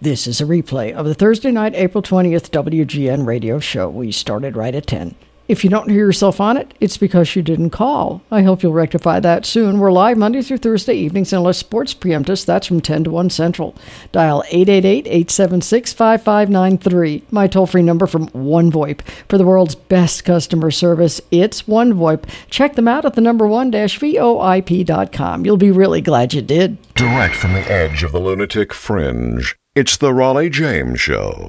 This is a replay of the Thursday night, April 20th WGN radio show. We started right at 10. If you don't hear yourself on it, it's because you didn't call. I hope you'll rectify that soon. We're live Monday through Thursday evenings, unless sports preempt us. That's from 10 to 1 Central. Dial 888-876-5593. My toll-free number from OneVoIP. For the world's best customer service, it's OneVoIP. Check them out at the #1-VoIP.com. You'll be really glad you did. Direct from the edge of the lunatic fringe, it's the Raleigh James Show.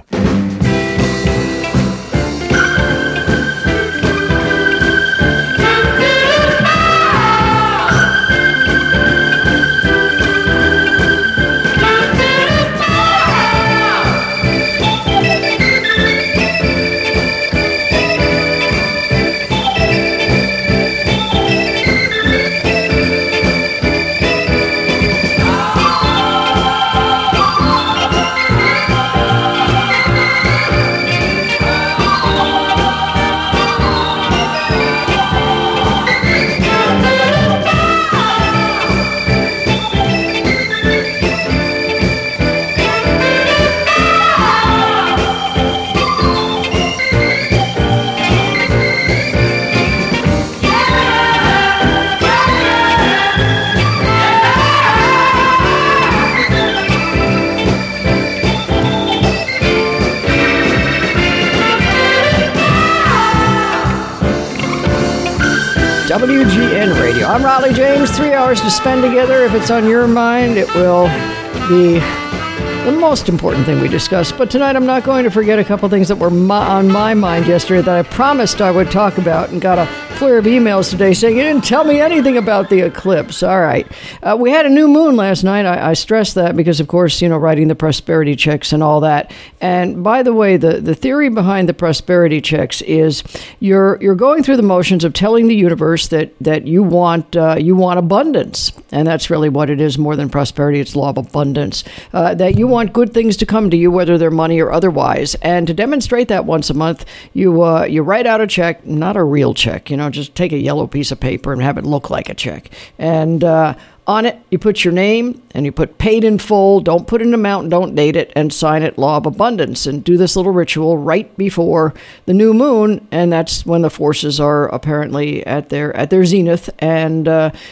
WGN Radio. I'm Raleigh James. 3 hours to spend together. If it's on your mind, it will be the most important thing we discussed. But tonight I'm not going to forget a couple things that were on my mind yesterday that I promised I would talk about, and got a flurry of emails today saying you didn't tell me anything about the eclipse. All right. We had a new moon last night. I stress that because, of course, writing the prosperity checks and all that. And by the way, the theory behind the prosperity checks is you're going through the motions of telling the universe that you want abundance. And that's really what it is more than prosperity. It's law of abundance. That you want good things to come to you, whether they're money or otherwise. And to demonstrate that once a month, you write out a check, not a real check, just take a yellow piece of paper and have it look like a check. And on it, you put your name and you put paid in full. Don't put an amount, don't date it, and sign it law of abundance. And do this little ritual right before the new moon, and that's when the forces are apparently at their zenith. And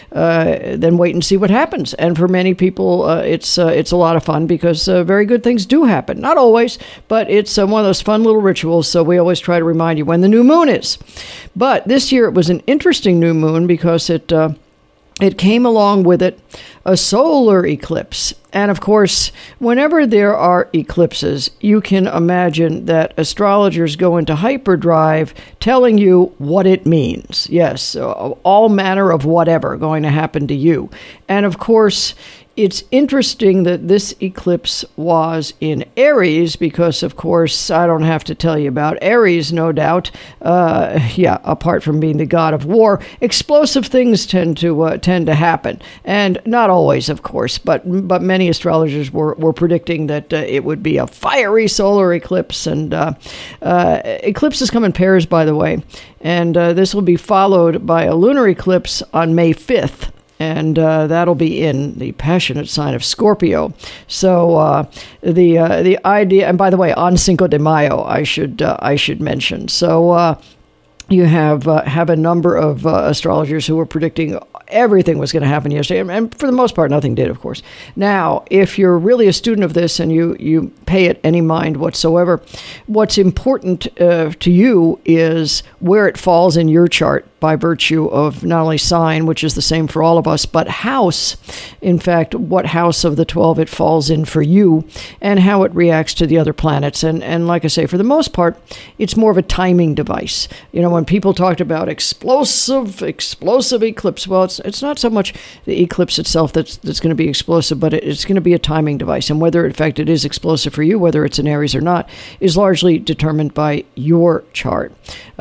then wait and see what happens. And for many people, it's a lot of fun because very good things do happen. Not always, but it's one of those fun little rituals. So we always try to remind you when the new moon is. But this year it was an interesting new moon because it came along with it a solar eclipse. And of course, whenever there are eclipses, you can imagine that astrologers go into hyperdrive telling you what it means. Yes, all manner of whatever going to happen to you. And of course, it's interesting that this eclipse was in Aries because, of course, I don't have to tell you about Aries, no doubt. Apart from being the god of war, explosive things tend to happen, and not always, of course. But many astrologers were predicting that it would be a fiery solar eclipse, and eclipses come in pairs, by the way, and this will be followed by a lunar eclipse on May 5th. And that'll be in the passionate sign of Scorpio. So the idea, and by the way, on Cinco de Mayo, I should mention. So you have a number of astrologers who were predicting everything was going to happen yesterday, and for the most part, nothing did, of course. Now, if you're really a student of this and you pay it any mind whatsoever, what's important to you is where it falls in your chart by virtue of not only sign, which is the same for all of us, but house. In fact, what house of the 12 it falls in for you and how it reacts to the other planets. And like I say, for the most part, it's more of a timing device. When people talked about explosive eclipse, well, it's not so much the eclipse itself that's going to be explosive, but it's going to be a timing device. And whether, in fact, it is explosive for you, whether it's in Aries or not, is largely determined by your chart.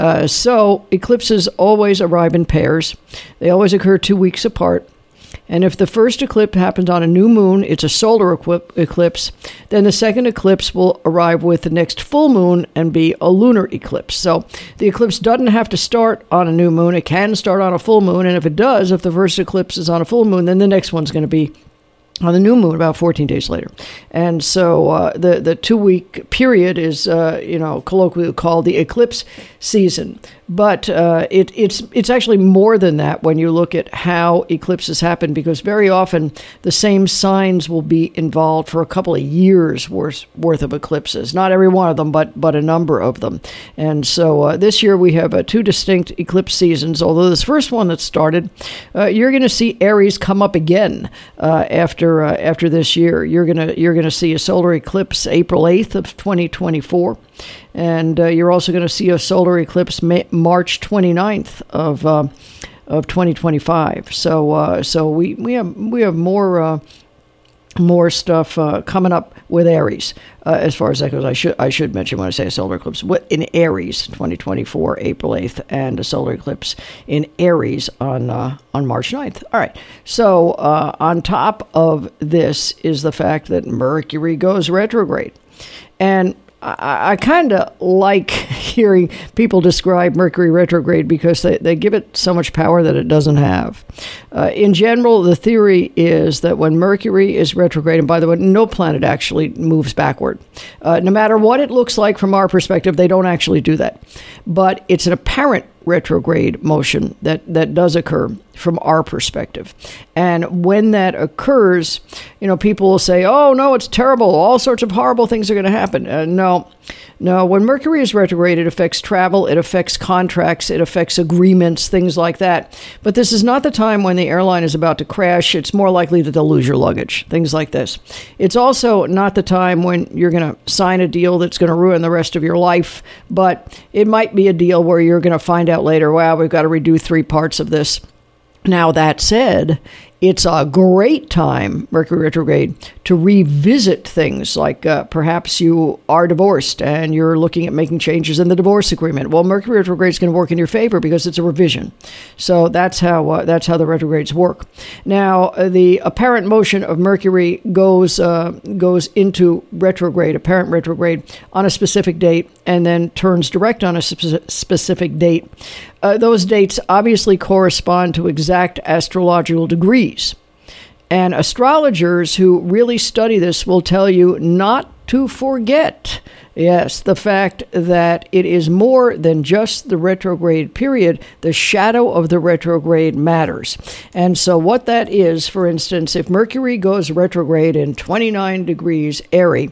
So eclipses always arrive in pairs. They always occur 2 weeks apart. And if the first eclipse happens on a new moon, it's a solar eclipse. Then the second eclipse will arrive with the next full moon and be a lunar eclipse. So the eclipse doesn't have to start on a new moon. It can start on a full moon. And if it does, if the first eclipse is on a full moon, then the next one's going to be on the new moon about 14 days later. And so the 2-week period is, colloquially called the eclipse season. But it's actually more than that when you look at how eclipses happen, because very often the same signs will be involved for a couple of years worth of eclipses. Not every one of them, but a number of them. And so this year we have 2 distinct eclipse seasons. Although this first one that started, you're going to see Aries come up again after this year. You're gonna see a solar eclipse April 8th of 2024. And you're also going to see a solar eclipse March 29th of 2025. So we have more stuff coming up with Aries as far as that goes. I should mention when I say a solar eclipse in Aries 2024 April 8th, and a solar eclipse in Aries on March 9th. All right. So on top of this is the fact that Mercury goes retrograde, and I kind of like hearing people describe Mercury retrograde because they give it so much power that it doesn't have. In general, the theory is that when Mercury is retrograde, and by the way, no planet actually moves backward. No matter what it looks like from our perspective, they don't actually do that. But it's an apparent retrograde motion that does occur from our perspective. And when that occurs, people will say, oh, no, it's terrible. All sorts of horrible things are going to happen. No. When Mercury is retrograde, it affects travel, it affects contracts, it affects agreements, things like that. But this is not the time when the airline is about to crash. It's more likely that they'll lose your luggage, things like this. It's also not the time when you're going to sign a deal that's going to ruin the rest of your life, but it might be a deal where you're going to find out later, wow, we've got to redo 3 parts of this. Now, that said, it's a great time, Mercury retrograde, to revisit things like perhaps you are divorced and you're looking at making changes in the divorce agreement. Well, Mercury retrograde is going to work in your favor because it's a revision. So that's how the retrogrades work. Now, the apparent motion of Mercury goes into retrograde, apparent retrograde, on a specific date, and then turns direct on a specific date. Those dates obviously correspond to exact astrological degrees. And astrologers who really study this will tell you not to forget, yes, the fact that it is more than just the retrograde period. The shadow of the retrograde matters. And so what that is, for instance, if Mercury goes retrograde in 29 degrees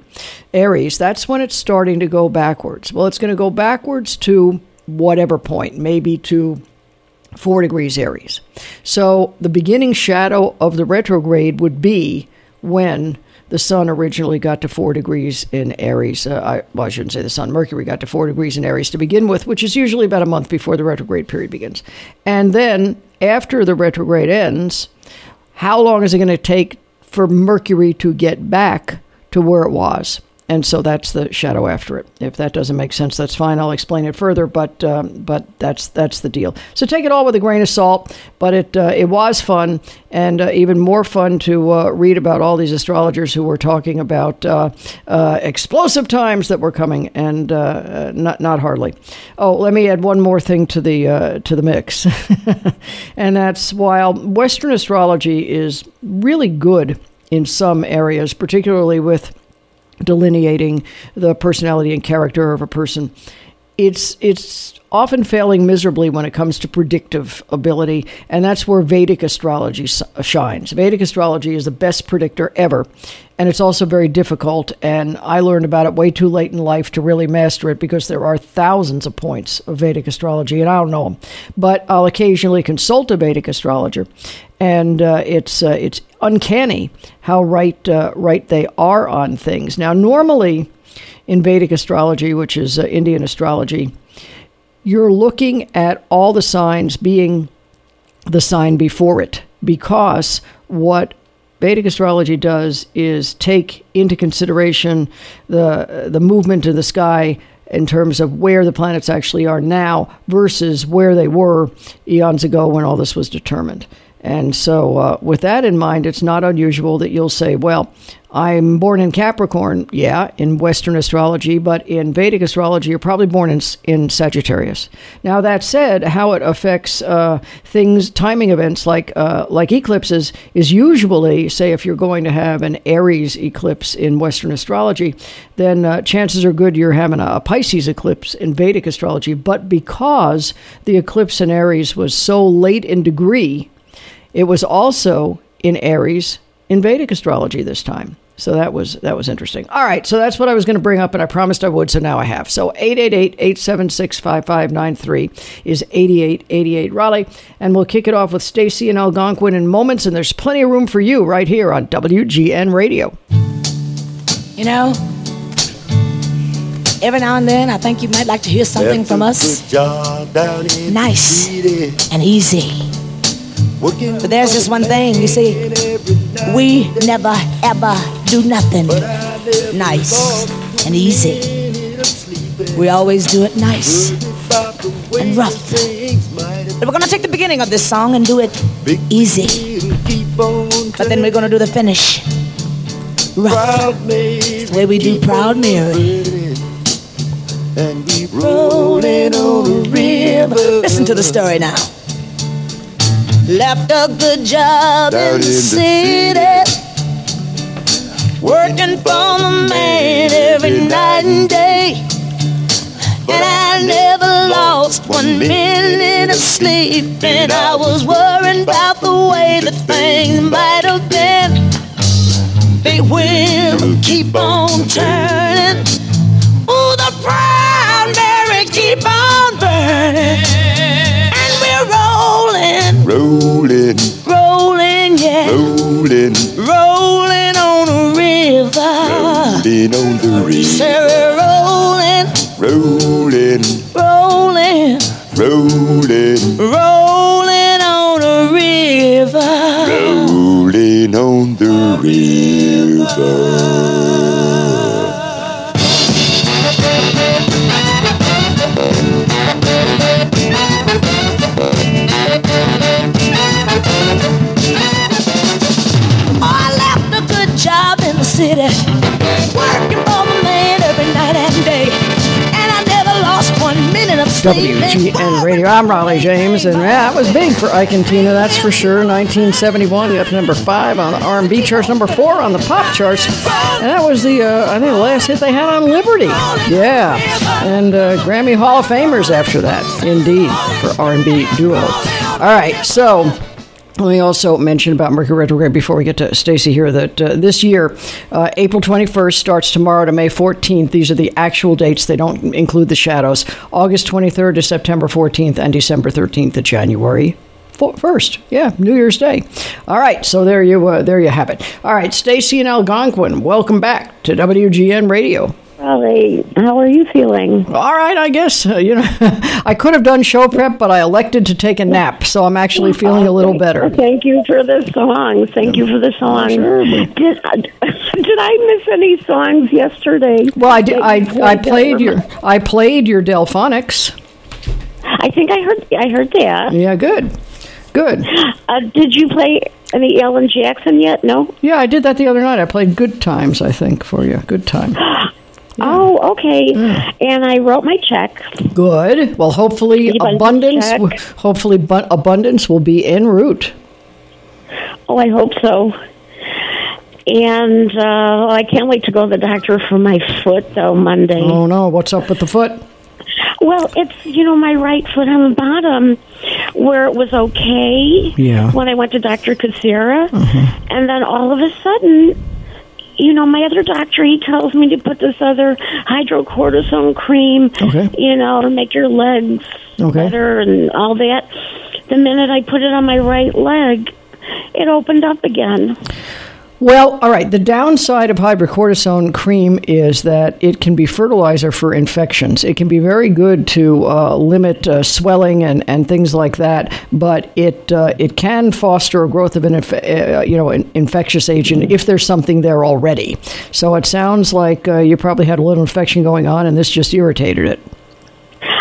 Aries, that's when it's starting to go backwards. Well, it's going to go backwards to whatever point, maybe to 4 degrees Aries. So the beginning shadow of the retrograde would be when the sun originally got to 4 degrees in Aries. I shouldn't say the sun. Mercury got to 4 degrees in Aries to begin with, which is usually about a month before the retrograde period begins. And then after the retrograde ends, how long is it going to take for Mercury to get back to where it was? And so that's the shadow after it. If that doesn't make sense, that's fine. I'll explain it further, but that's the deal. So take it all with a grain of salt, but it was fun, and even more fun to read about all these astrologers who were talking about explosive times that were coming, and not hardly. Oh, let me add one more thing to the mix, and that's while Western astrology is really good in some areas, particularly with delineating the personality and character of a person, it's often failing miserably when it comes to predictive ability, and that's where Vedic astrology shines. Vedic astrology is the best predictor ever, and it's also very difficult, and I learned about it way too late in life to really master it because there are thousands of points of Vedic astrology, and I don't know them. But I'll occasionally consult a Vedic astrologer, and it's uncanny how right they are on things. Now, normally in Vedic astrology, which is Indian astrology, you're looking at all the signs being the sign before it, because what Vedic astrology does is take into consideration the movement in the sky in terms of where the planets actually are now versus where they were eons ago when all this was determined. And so with that in mind, it's not unusual that you'll say, well, I'm born in Capricorn, yeah, in Western astrology, but in Vedic astrology, you're probably born in Sagittarius. Now, that said, how it affects things, timing events like eclipses is usually, say, if you're going to have an Aries eclipse in Western astrology, then chances are good you're having a Pisces eclipse in Vedic astrology. But because the eclipse in Aries was so late in degree, it was also in Aries in Vedic astrology this time. So that was interesting. All right, so that's what I was going to bring up, and I promised I would, so now I have. So 888-876-5593 is 8888 Raleigh, and we'll kick it off with Stacey and Algonquin in moments, and there's plenty of room for you right here on WGN Radio. You know, every now and then I think you might like to hear something from us. Nice and easy. But there's just one thing, you see, we never ever do nothing nice and easy. We always do it nice and rough. But we're gonna take the beginning of this song and do it easy. But then we're gonna do the finish rough. It's the way we do Proud Mary. And we rolling on a river. Listen to the story now. Left a good job in the city, working for the man every night and day. And I never lost 1 minute of sleep, and I was worried about the way that things might have been. Big wheel keep on turning, ooh, the Proud Mary keep on burning. Rolling, yeah. Rolling on the river. Rolling on the river. Sarah, rolling. Rolling on the river. Rolling on the river. Job in the city, working for the man every night and day, and I never lost 1 minute of sleep. WGN Radio, I'm Raleigh James, and yeah, it was big for Ike and Tina, that's for sure. 1971, got to number 5 on the R&B charts, number 4 on the pop charts, and that was the, I think, the last hit they had on Liberty. Yeah, and Grammy Hall of Famers after that, indeed, for R&B duo. All right, so let me also mention about Mercury retrograde before we get to Stacey here that this year, April 21st starts tomorrow to May 14th. These are the actual dates. They don't include the shadows. August 23rd to September 14th and December 13th to January 1st. Yeah, New Year's Day. All right, so there you have it. All right, Stacey and Algonquin, welcome back to WGN Radio. Raleigh, how are you feeling? All right, I guess. I could have done show prep, but I elected to take a nap, so I'm actually feeling a little better. Thank you for the song. Thank you for the song. Sure. Did I miss any songs yesterday? Well, I did. I played your Delphonics. I think I heard that. Yeah, good. Did you play any Alan Jackson yet? No. Yeah, I did that the other night. I played Good Times, I think, for you. Good Time. Yeah. Oh, okay. Yeah. And I wrote my check. Good. Well, hopefully abundance will be en route. Oh, I hope so. And I can't wait to go to the doctor for my foot, though, Monday. Oh, no. What's up with the foot? Well, it's, my right foot on the bottom where it was okay when I went to Dr. Kassira. Mm-hmm. And then all of a sudden, my other doctor, he tells me to put this other hydrocortisone cream, to make your legs better and all that. The minute I put it on my right leg, it opened up again. Well, all right. The downside of hydrocortisone cream is that it can be fertilizer for infections. It can be very good to limit swelling and things like that, but it can foster a growth of an infectious agent if there's something there already. So it sounds like you probably had a little infection going on, and this just irritated it.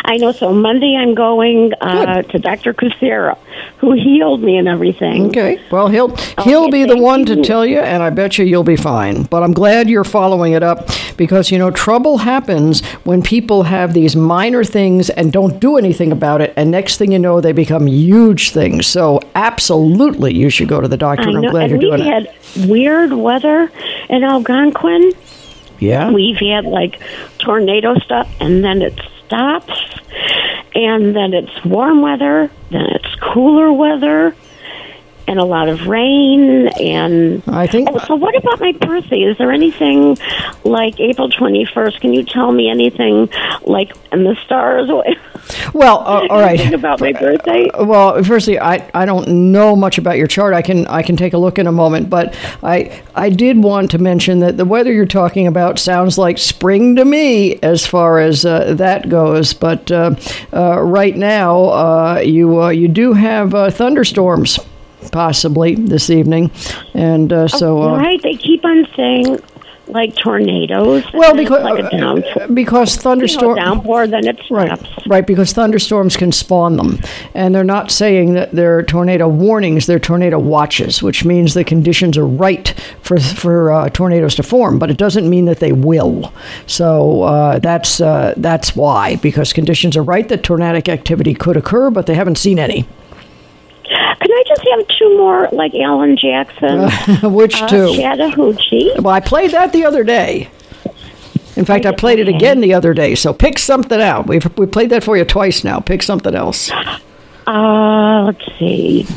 I know. So Monday I'm going to Dr. Kucera, who healed me and everything. Okay. Well, he'll be the one to tell you, and I bet you'll be fine. But I'm glad you're following it up because, trouble happens when people have these minor things and don't do anything about it, and next thing you know, they become huge things. So absolutely, you should go to the doctor, and I'm glad you're doing it. We've had weird weather in Algonquin. Yeah. We've had like tornado stuff, and then it stops, and then it's warm weather, then it's cooler weather, and a lot of rain. And I think. So what about my birthday? Is there anything like April 21st? Can you tell me anything like in the stars? Well, all right. Anything about my birthday? Well, firstly, I don't know much about your chart. I can take a look in a moment, but I did want to mention that the weather you're talking about sounds like spring to me as far as that goes. But right now, you do have thunderstorms. Possibly this evening, and right, they keep on saying like tornadoes. Well, because thunderstorms downpour, then it stops. Right, because thunderstorms can spawn them, and they're not saying that they're tornado warnings; they're tornado watches, which means the conditions are right for tornadoes to form, but it doesn't mean that they will. So that's why, because conditions are right that tornadic activity could occur, but they haven't seen any. Can I just have two more, like Alan Jackson? Which two? Chattahoochee. Well, I played that the other day. In fact, I played it again the other day. So pick something out. We played that for you twice now. Pick something else. Let's see.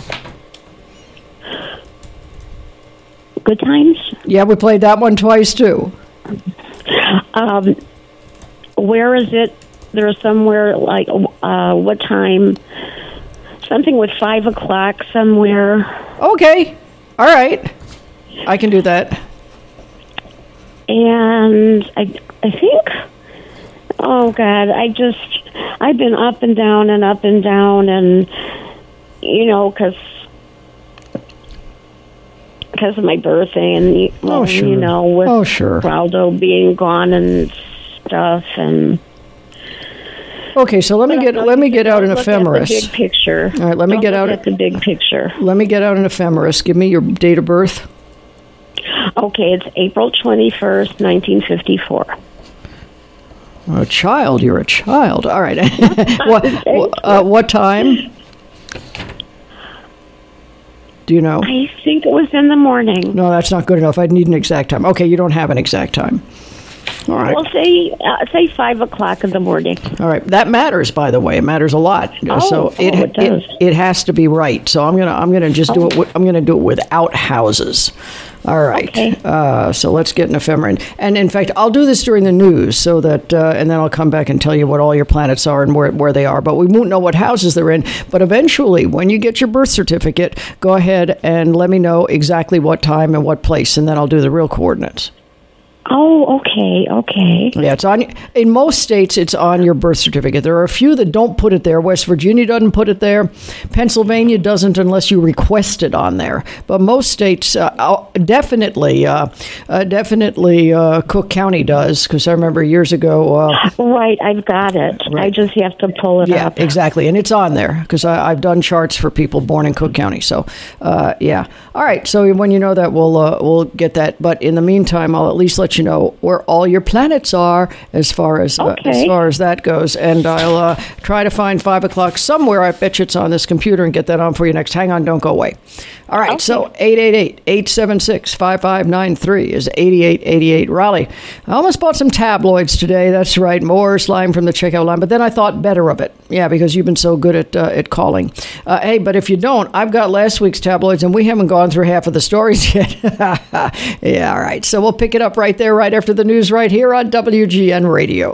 Good Times? Yeah, we played that one twice too. Where is it? There's somewhere like what time? Something with 5 o'clock somewhere. Okay. All right. I can do that. And I think, oh God, I've been up and down, and because of my birthday, and with Raldo being gone and stuff, and. Okay, so let me get out an ephemeris. At the big picture. All right, let me get out at the big picture. Let me get out an ephemeris. Give me your date of birth. Okay, it's April 21st, 1954. A child, you're a child. All right. What time? Do you know? I think it was in the morning. No, that's not good enough. I'd need an exact time. Okay, you don't have an exact time. All right. Well, say 5 o'clock in the morning. All right, that matters. By the way, it matters a lot. It does. It has to be right. So I'm gonna just do it. I'm gonna do it without houses. All right. Okay. So let's get an ephemeris. And in fact, I'll do this during the news so that, and then I'll come back and tell you what all your planets are and where they are. But we won't know what houses they're in. But eventually, when you get your birth certificate, go ahead and let me know exactly what time and what place, and then I'll do the real coordinates. Oh, okay. Yeah, it's on. In most states, it's on your birth certificate. There are a few that don't put it there. West Virginia doesn't put it there. Pennsylvania doesn't unless you request it on there. But most states, definitely Cook County does, because I remember years ago. Right, I've got it. Right. I just have to pull it up. Yeah, exactly, and it's on there because I've done charts for people born in Cook County. So, yeah. All right. So when you know that, we'll get that. But in the meantime, I'll at least let you know where all your planets are as far as that goes, and I'll try to find 5 o'clock somewhere. I bet you it's on this computer and get that on for you next. Hang on, don't go away. All right, okay. So 888-876-5593 is 8888 Raleigh. I almost bought some tabloids today. That's right, more slime from the checkout line, but then I thought better of it. Yeah, because you've been so good at calling. Hey, but if you don't, I've got last week's tabloids, and we haven't gone through half of the stories yet. Yeah, all right. So we'll pick it up right there, right after the news, right here on WGN Radio.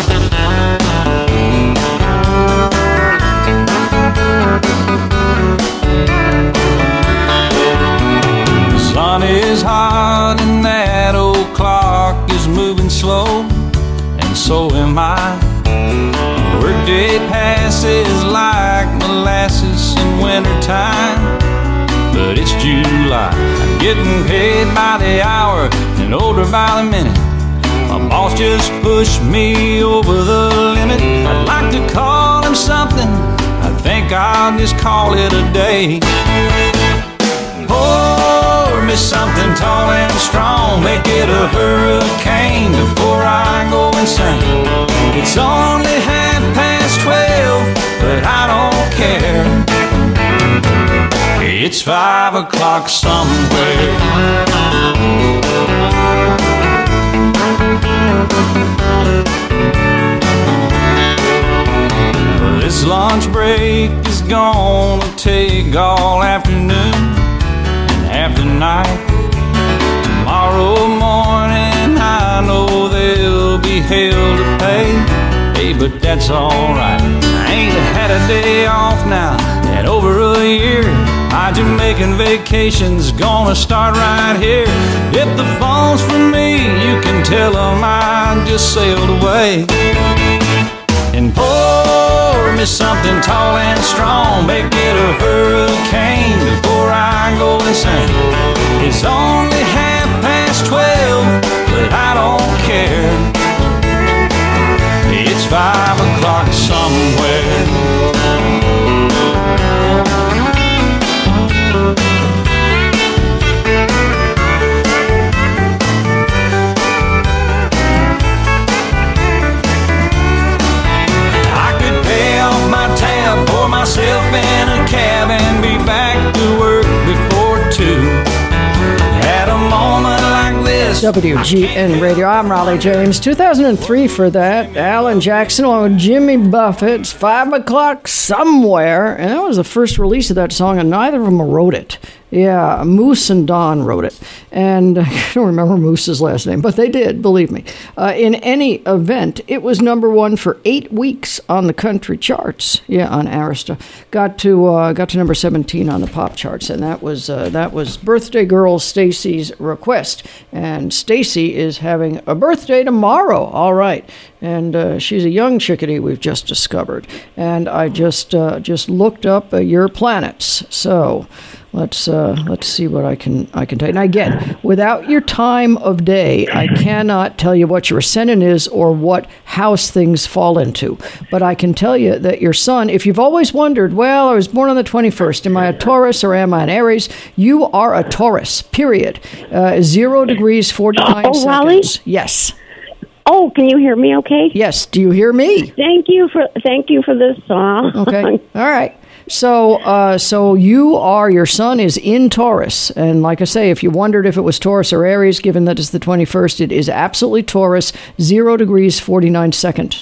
The sun is hot and that old clock is moving slow, and so am I. Workday passes like molasses in wintertime, but it's July. I'm getting paid by the hour and older by the minute. My boss just pushed me over the limit. moment, I'd like to call him something. I think I'll just call it a day. Pour me something tall and strong, make it a hurricane before I go insane. It's only 12:30, but I don't care. It's 5 o'clock somewhere. This lunch break is gonna take all afternoon and half the night. Tomorrow morning I know there'll be hell to pay. Hey, but that's alright. I ain't had a day off now in over a year. My Jamaican vacation's gonna start right here. If the phone's for me, you can tell them I just sailed away. And pour me something tall and strong, make it a hurricane before I go insane. It's only 12:30, but I don't care. It's 5 o'clock somewhere. I could pay off my tab, pour myself in a cab, and be back to work before 2. At a moment like this. WGN Radio, I'm Raleigh James. 2003 for that. Alan Jackson along with Jimmy Buffett. It's 5 o'clock somewhere. And that was the first release of that song, and neither of them wrote it. Yeah, Moose and Don wrote it. And I don't remember Moose's last name, but they did, believe me. In any event, it was number one for 8 weeks on the country charts. Yeah, on Arista. Got to number 17 on the pop charts, and that was birthday girl Stacy's request. And Stacy is having a birthday tomorrow. All right. And she's a young chickadee we've just discovered. And I just looked up your planets. So let's see what I can tell you. Now again, without your time of day, I cannot tell you what your ascendant is or what house things fall into. But I can tell you that your sun, if you've always wondered, well, I was born on the 21st, am I a Taurus or am I an Aries? You are a Taurus, period. 0 degrees, 49 seconds. Raleigh? Yes. Oh, can you hear me okay? Yes. Do you hear me? Thank you for this song. Okay. All right. So your sun is in Taurus. And like I say, if you wondered if it was Taurus or Aries, given that it's the 21st, it is absolutely Taurus, 0 degrees, 49 seconds.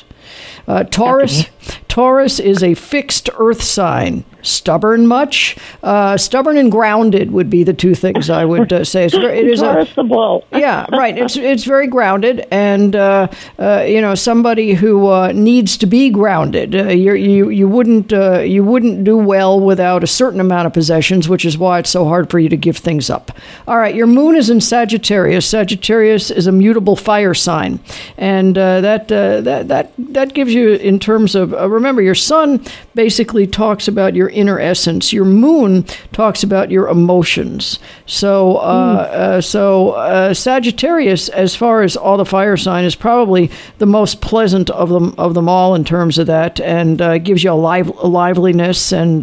Taurus is a fixed earth sign. Stubborn much? Stubborn and grounded would be the two things I would say. It is yeah, right. It's very grounded, and somebody who needs to be grounded. You wouldn't do well without a certain amount of possessions, which is why it's so hard for you to give things up. All right, your moon is in Sagittarius. Sagittarius is a mutable fire sign, and that gives you in terms of remember your sun basically talks about your inner essence. Your moon talks about your emotions. So Sagittarius, as far as all the fire sign, is probably the most pleasant of them all in terms of that, and gives you a liveliness, and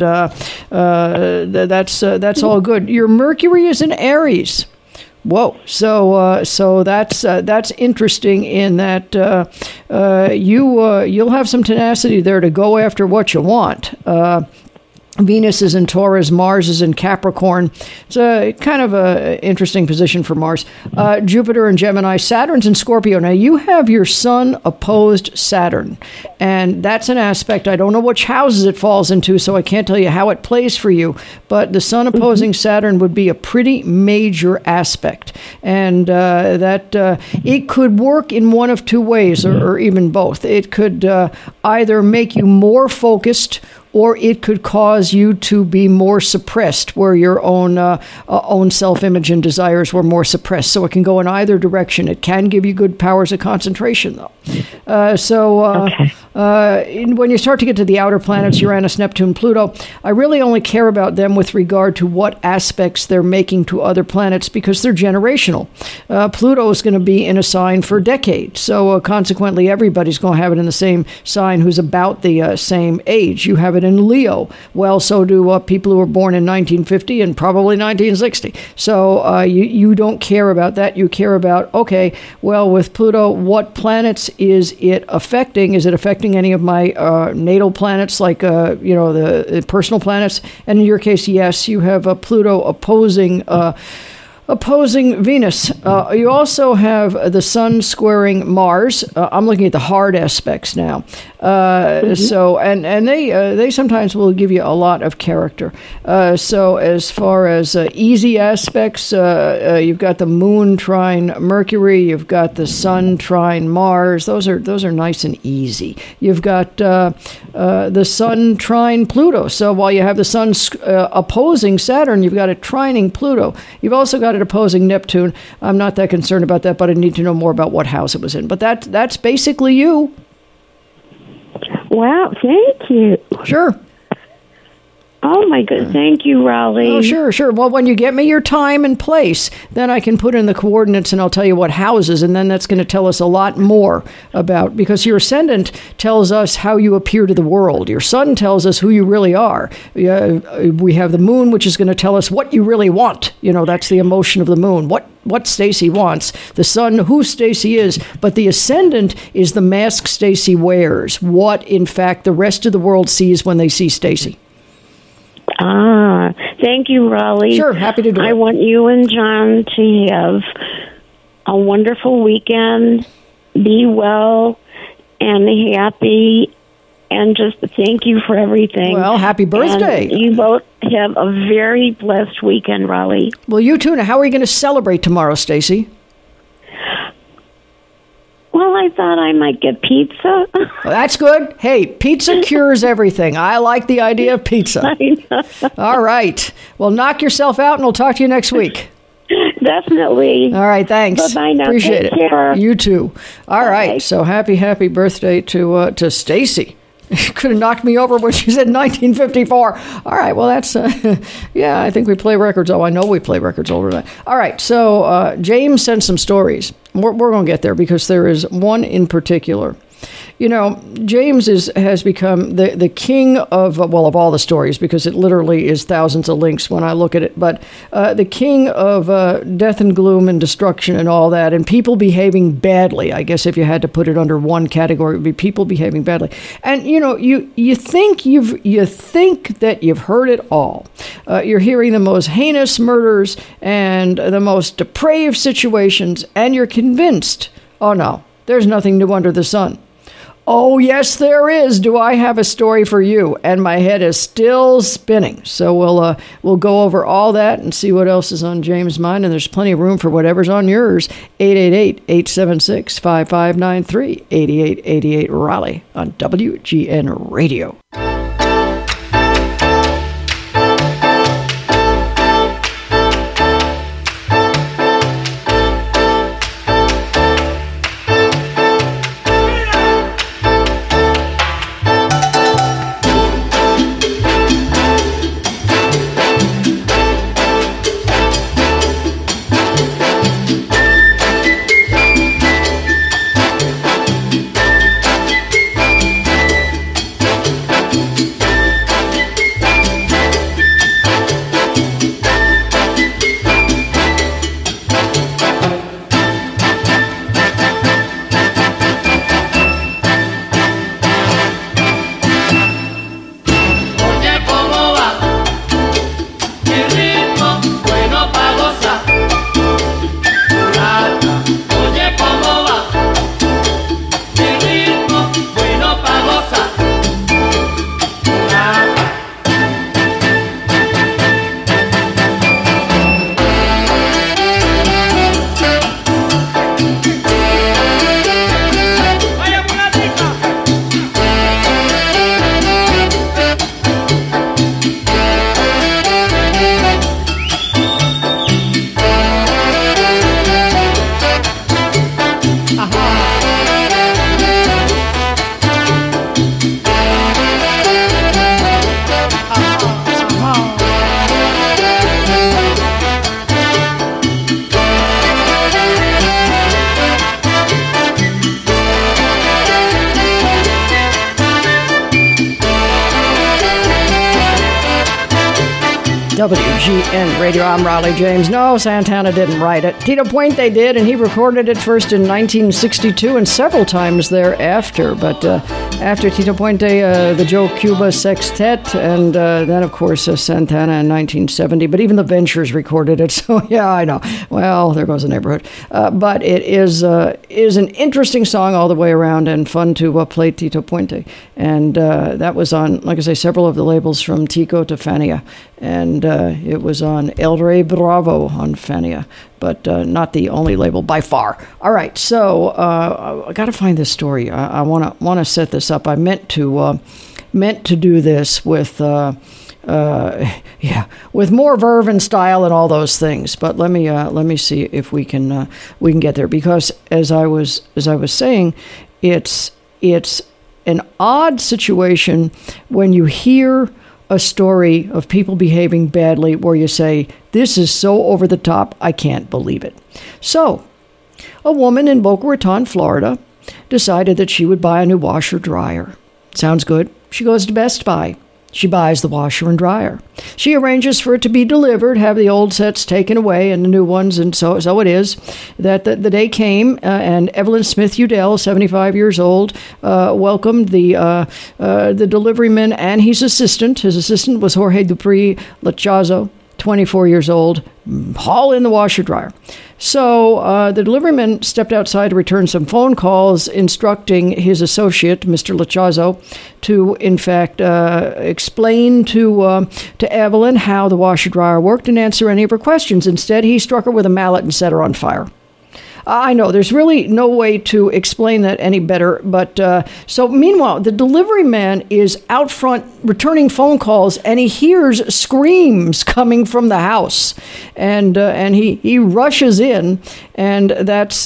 that's all good. Your Mercury is in Aries. Whoa! So that's interesting in that you'll have some tenacity there to go after what you want. Venus is in Taurus, Mars is in Capricorn. It's a kind of a interesting position for Mars. Jupiter in Gemini, Saturn's in Scorpio. Now you have your sun opposed Saturn, and that's an aspect. I don't know which houses it falls into, so I can't tell you how it plays for you, but the sun opposing Saturn would be a pretty major aspect, and that it could work in one of two ways, or even both. It could either make you more focused, or it could cause you to be more suppressed, where your own self-image and desires were more suppressed. So it can go in either direction. It can give you good powers of concentration, though. when you start to get to the outer planets, Uranus, Neptune, Pluto, I really only care about them with regard to what aspects they're making to other planets because they're generational. Pluto is going to be in a sign for decades, so consequently everybody's going to have it in the same sign who's about the same age. You have it in Leo. Well, so do people who were born in 1950 and probably 1960. So you don't care about that. You care about, okay, well, with Pluto, what planets is it affecting? Is it affecting any of my natal planets, like, the personal planets? And in your case, yes, you have Pluto opposing Venus. You also have the Sun squaring Mars. I'm looking at the hard aspects now. So, and they sometimes will give you a lot of character. So as far as easy aspects, you've got the Moon trine Mercury. You've got the Sun trine Mars. Those are nice and easy. You've got the Sun trine Pluto. So while you have the Sun opposing Saturn, you've got it trining Pluto. You've also got it opposing Neptune. I'm not that concerned about that, but I need to know more about what house it was in. But that's basically you. Wow, thank you. Sure. Oh, my goodness. Thank you, Raleigh. Oh, sure. Well, when you get me your time and place, then I can put in the coordinates and I'll tell you what houses, and then that's going to tell us a lot more about, because your ascendant tells us how you appear to the world. Your sun tells us who you really are. We have the moon, which is going to tell us what you really want. That's the emotion of the moon. What Stacy wants. The sun, who Stacy is, but the ascendant is the mask Stacy wears. What, in fact, the rest of the world sees when they see Stacy. Thank you, Raleigh. Sure, happy to do it. I want you and John to have a wonderful weekend. Be well and happy, and just thank you for everything. Well, happy birthday. And you both have a very blessed weekend, Raleigh. Well, you too. Now, how are you going to celebrate tomorrow, Stacy? Well, I thought I might get pizza. Well, that's good. Hey, pizza cures everything. I like the idea of pizza. I know. All right. Well, knock yourself out, and we'll talk to you next week. Definitely. All right, thanks. Bye-bye now. Appreciate Take it. care. You too. All Bye. right. So happy birthday to Stacy. Could have knocked me over when she said 1954. All right, well, that's, I think we play records. Oh, I know we play records over that. All right, so James sent some stories. We're going to get there because there is one in particular. James has become the king of all the stories, because it literally is thousands of links when I look at it, but the king of death and gloom and destruction and all that, and people behaving badly. I guess if you had to put it under one category, it would be people behaving badly. And, you think that you've heard it all. You're hearing the most heinous murders and the most depraved situations, and you're convinced, oh no, there's nothing new under the sun. Oh, yes, there is. Do I have a story for you? And my head is still spinning. So we'll go over all that and see what else is on James' mind. And there's plenty of room for whatever's on yours. 888-876-5593. 8888 Raleigh on WGN Radio. WGN Radio. I'm Raleigh James. No, Santana didn't write it. Tito Puente did, and he recorded it first in 1962 and several times thereafter. But after Tito Puente, the Joe Cuba Sextet, and then, of course, Santana in 1970. But even the Ventures recorded it, so yeah, I know. Well, there goes the neighborhood. But it is an interesting song all the way around and fun to play Tito Puente. And that was on, like I say, several of the labels from Tico to Fania. And it was on El Rey Bravo on Fania, but not the only label by far. All right, so I got to find this story. I want to set this up. I meant to do this with with more verve and style and all those things. But let me see if we can get there, because as I was saying, it's an odd situation when you hear a story of people behaving badly where you say, this is so over the top, I can't believe it. So, a woman in Boca Raton, Florida, decided that she would buy a new washer dryer. Sounds good. She goes to Best Buy. She buys the washer and dryer. She arranges for it to be delivered, have the old sets taken away and the new ones, and so it is that the day came, and Evelyn Smith Udell, 75 years old, welcomed the deliveryman and his assistant. His assistant was Jorge Dupree Lachazo, 24 years old, haul in the washer dryer. So the deliveryman stepped outside to return some phone calls instructing his associate, Mr. Lachazo, to, in fact, explain to Evelyn how the washer dryer worked and answer any of her questions. Instead, he struck her with a mallet and set her on fire. I know, there's really no way to explain that any better, but so meanwhile, the delivery man is out front returning phone calls, and he hears screams coming from the house, and he rushes in, and that's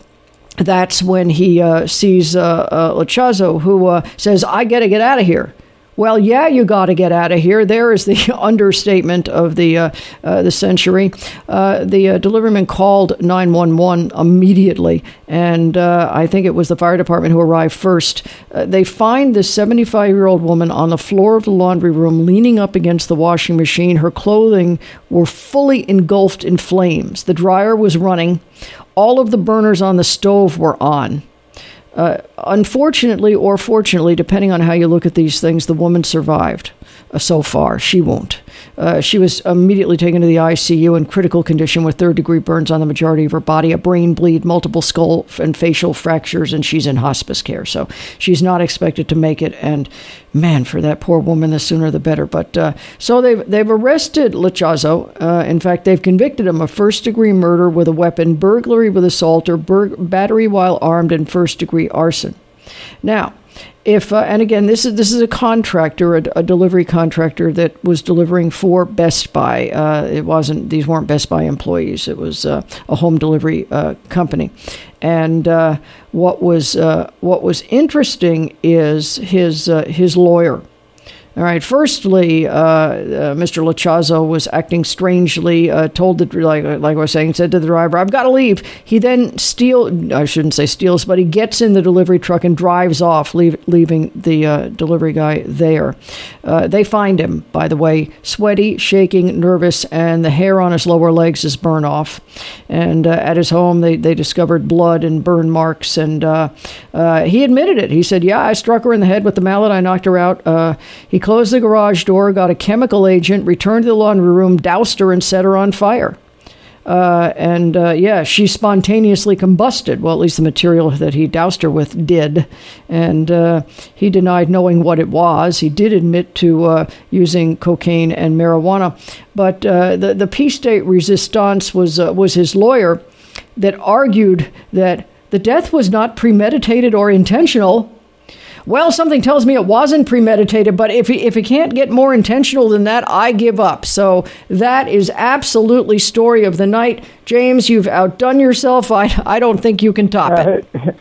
when he sees Lachazo, who says, I gotta get out of here. Well, yeah, you got to get out of here. There is the understatement of the century. The deliveryman called 911 immediately, and I think it was the fire department who arrived first. They find this 75-year-old woman on the floor of the laundry room, leaning up against the washing machine. Her clothing were fully engulfed in flames. The dryer was running. All of the burners on the stove were on. Unfortunately or fortunately, depending on how you look at these things, the woman survived so far. She won't. She was immediately taken to the ICU in critical condition with third-degree burns on the majority of her body, a brain bleed, multiple skull and facial fractures, and she's in hospice care. So she's not expected to make it. And man, for that poor woman, the sooner the better. But so they've arrested Lachazo. In fact, they've convicted him of first-degree murder with a weapon, burglary with assault, or battery while armed, and first-degree arson. Now, if and again, this is a contractor, a delivery contractor that was delivering for Best Buy. These weren't Best Buy employees. It was a home delivery company. And what was interesting is his lawyer. All right. Firstly, Mr. Lachazo was acting strangely. Told that, like I was saying, said to the driver, "I've got to leave." He then I shouldn't say steals, but he gets in the delivery truck and drives off, leaving the delivery guy there. They find him, by the way, sweaty, shaking, nervous, and the hair on his lower legs is burned off. And at his home, they discovered blood and burn marks, and he admitted it. He said, "Yeah, I struck her in the head with the mallet. I knocked her out." He closed the garage door, got a chemical agent, returned to the laundry room, doused her, and set her on fire. She spontaneously combusted. Well, at least the material that he doused her with did. And he denied knowing what it was. He did admit to using cocaine and marijuana. But the Peace Day Resistance was his lawyer that argued that the death was not premeditated or intentional. Well, something tells me it wasn't premeditated, but if it can't get more intentional than that, I give up. So that is absolutely story of the night. James, you've outdone yourself. I don't think you can top it.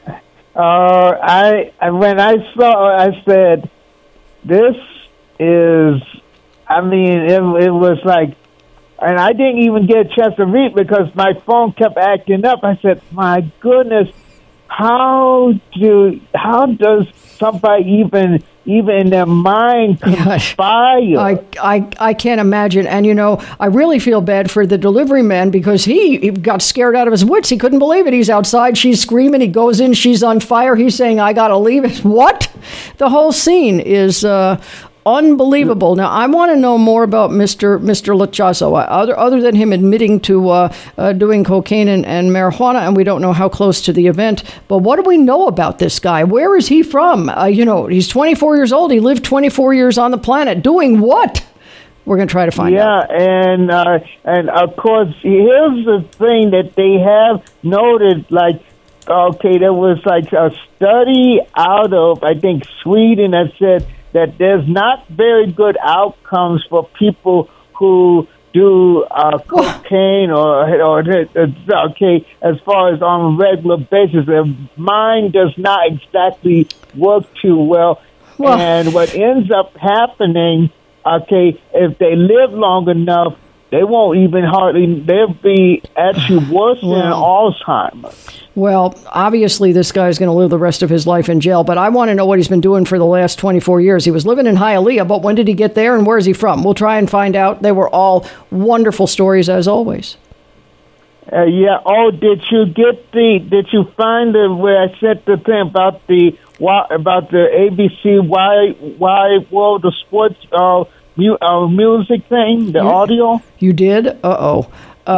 When I saw, I said, this is, it was like, and I didn't even get a chance to read because my phone kept acting up. I said, my goodness, how does somebody even even in their mind conspire. I can't imagine. And, I really feel bad for the delivery man because he got scared out of his wits. He couldn't believe it. He's outside. She's screaming. He goes in. She's on fire. He's saying, I got to leave it. What? The whole scene is unbelievable. Now, I want to know more about Mr. Lechazo, other than him admitting to doing cocaine and marijuana, and we don't know how close to the event. But what do we know about this guy? Where is he from? He's 24 years old. He lived 24 years on the planet. Doing what? We're going to try to find out. Yeah, and of course, here's the thing that they have noted, there was a study out of, I think, Sweden that said that there's not very good outcomes for people who do cocaine or as far as on a regular basis. Their mind does not exactly work too well. And what ends up happening, if they live long enough, they won't even they'll be actually worse than Alzheimer's. Well, obviously, this guy's going to live the rest of his life in jail, but I want to know what he's been doing for the last 24 years. He was living in Hialeah, but when did he get there and where is he from? We'll try and find out. They were all wonderful stories, as always. Yeah. Oh, did you find where I sent the thing about the ABC Wide World of Sports music thing, the audio? You did? Uh-oh.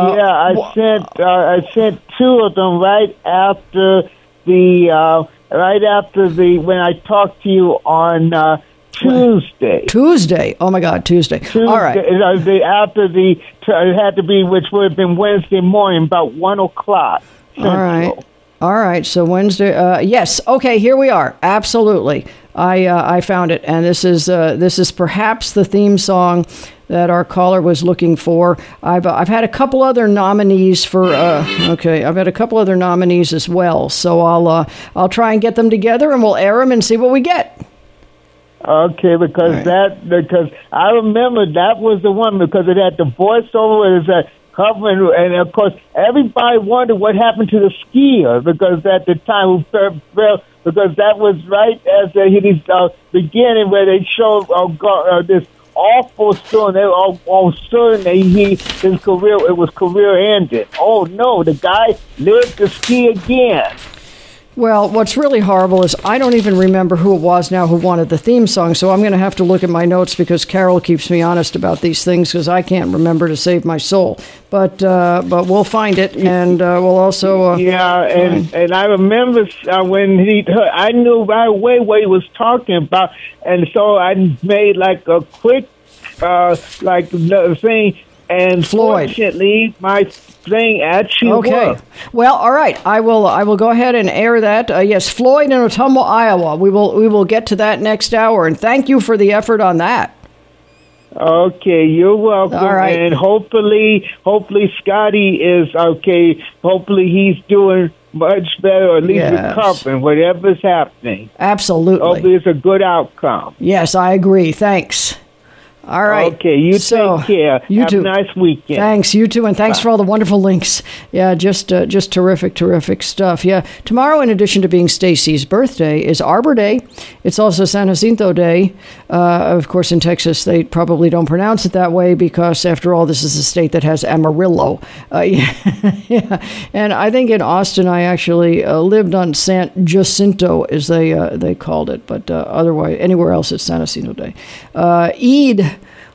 I sent two of them right after when I talked to you on Tuesday. Tuesday. Oh my God, Tuesday. All right. It had to be, which would have been Wednesday morning, about 1:00. All right. So Wednesday. Yes. Okay. Here we are. Absolutely. I found it, and this is perhaps the theme song that our caller was looking for. I've had a couple other nominees for. I've had a couple other nominees as well. So I'll try and get them together, and we'll air them and see what we get. Okay, because I remember that was the one because it had the voiceover. It was covering, and of course everybody wondered what happened to the skier because at the time because that was right as his beginning where they showed this awful story. They all certain his career was career ended. Oh no, the guy lived to ski again. Well, what's really horrible is I don't even remember who it was now who wanted the theme song, so I'm going to have to look at my notes because Carol keeps me honest about these things because I can't remember to save my soul. But we'll find it, and we'll also... and I remember when I knew right away what he was talking about, and so I made a quick thing, and Floyd. Fortunately, my thing actually worked. Well, all right. I will go ahead and air that. Yes, Floyd in Ottumwa, Iowa. We will get to that next hour, and thank you for the effort on that. Okay, you're welcome. All right. And hopefully Scotty is okay. Hopefully he's doing much better, or at least recovering, whatever's happening. Absolutely. Hopefully it's a good outcome. Yes, I agree. Thanks. All right. Okay, you take care. You Have too. a nice weekend. Thanks, you too, and thanks for all the wonderful links. Yeah, just terrific stuff. Yeah, tomorrow, in addition to being Stacy's birthday, is Arbor Day. It's also San Jacinto Day. Of course, in Texas, they probably don't pronounce it that way because, after all, this is a state that has Amarillo. Yeah. And I think in Austin, I actually lived on San Jacinto, as they called it, but otherwise, anywhere else, it's San Jacinto Day. Eid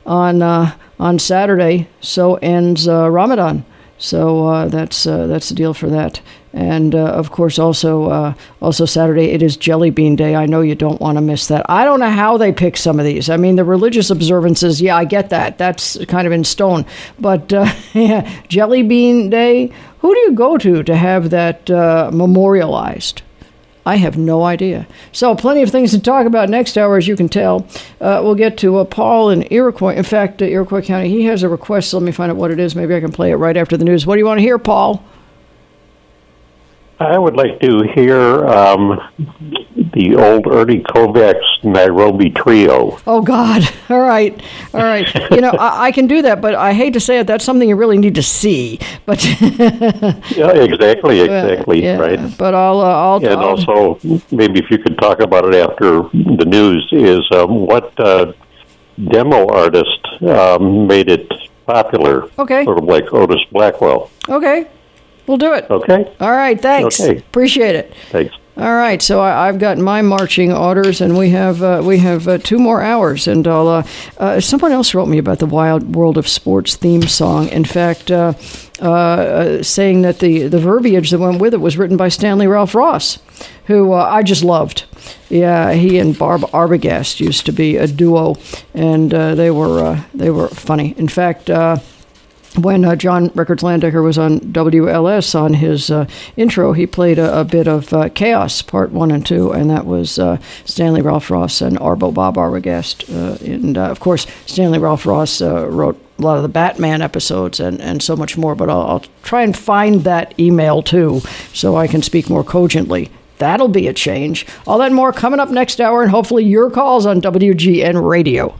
on Saturday, so ends Ramadan. So that's the deal for that. And of course, also Saturday it is Jelly Bean Day. I know you don't want to miss that. I don't know how they pick some of these. I mean, the religious observances, yeah, I get that. That's kind of in stone. But yeah, Jelly Bean Day. Who do you go to have that memorialized? I have no idea. So plenty of things to talk about next hour, as you can tell. We'll get to Paul in Iroquois. In fact, Iroquois County, he has a request. So let me find out what it is. Maybe I can play it right after the news. What do you want to hear, Paul? I would like to hear the old Ernie Kovacs Nairobi Trio. Oh, God. All right. I can do that, but I hate to say it, that's something you really need to see. But yeah, exactly, yeah, right. But I'll also, maybe if you could talk about it after the news, is what demo artist made it popular? Okay. Sort of like Otis Blackwell. Okay. We'll do it. Okay. All right. Thanks. Okay. Appreciate it. Thanks. All right. So I've got my marching orders, and we have 2 more hours. And someone else wrote me about the Wild World of Sports theme song. In fact, saying that the verbiage that went with it was written by Stanley Ralph Ross, who I just loved. Yeah, he and Barb Arbogast used to be a duo, and they were funny. In fact. When John Rickards Landecker was on WLS, on his intro, he played a bit of Chaos, Part 1 and 2, and that was Stanley Ralph Ross and Arbo Bob Arbogast. And, of course, Stanley Ralph Ross wrote a lot of the Batman episodes and so much more, but I'll try and find that email, too, so I can speak more cogently. That'll be a change. All that and more coming up next hour, and hopefully your calls on WGN Radio.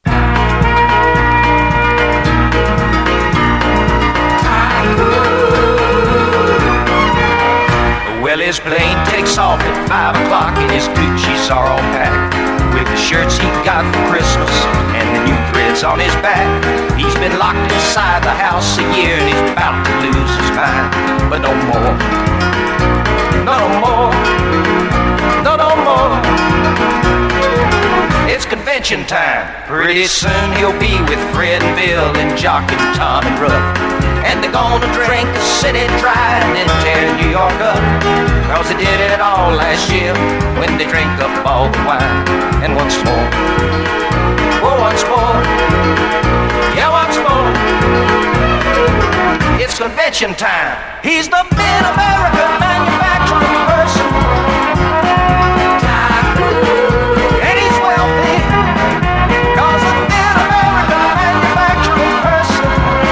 Well, his plane takes off at 5 o'clock and his Gucci's are all packed with the shirts he got for Christmas and the new threads on his back. He's been locked inside the house a year and he's about to lose his mind. But no more. No more. No more. It's convention time. Pretty soon he'll be with Fred and Bill and Jock and Tom and Ruff. And they're gonna drink the city dry and then tear New York up. Cause they did it all last year when they drank up all the wine. And once more, oh, once more, yeah, once more. It's convention time. He's the mid-American manufacturing person. And he's wealthy. Cause the mid-American manufacturing person.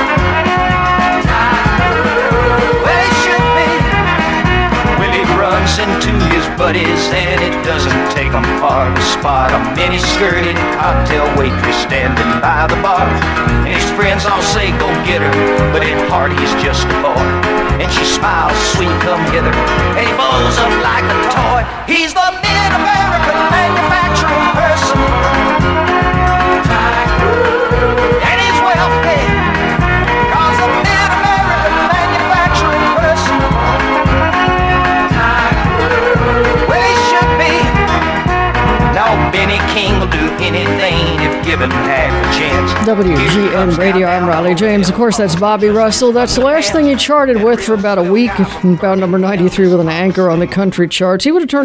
Into his buddies and it doesn't take him far to spot a mini-skirted cocktail waitress standing by the bar. And his friends all say go get her, but at heart he's just a boy. And she smiles, sweet, come hither, and he folds up like a toy. He's the mid-American manufacturing person. And he's wealthy, cause the mid-American manufacturing person. Now Benny King will do anything if given half a chance. WGN Radio, I'm Raleigh James. Of course, that's Bobby Russell. That's the last thing he charted with for about a week, about number 93 with an anchor on the country charts. He would have turned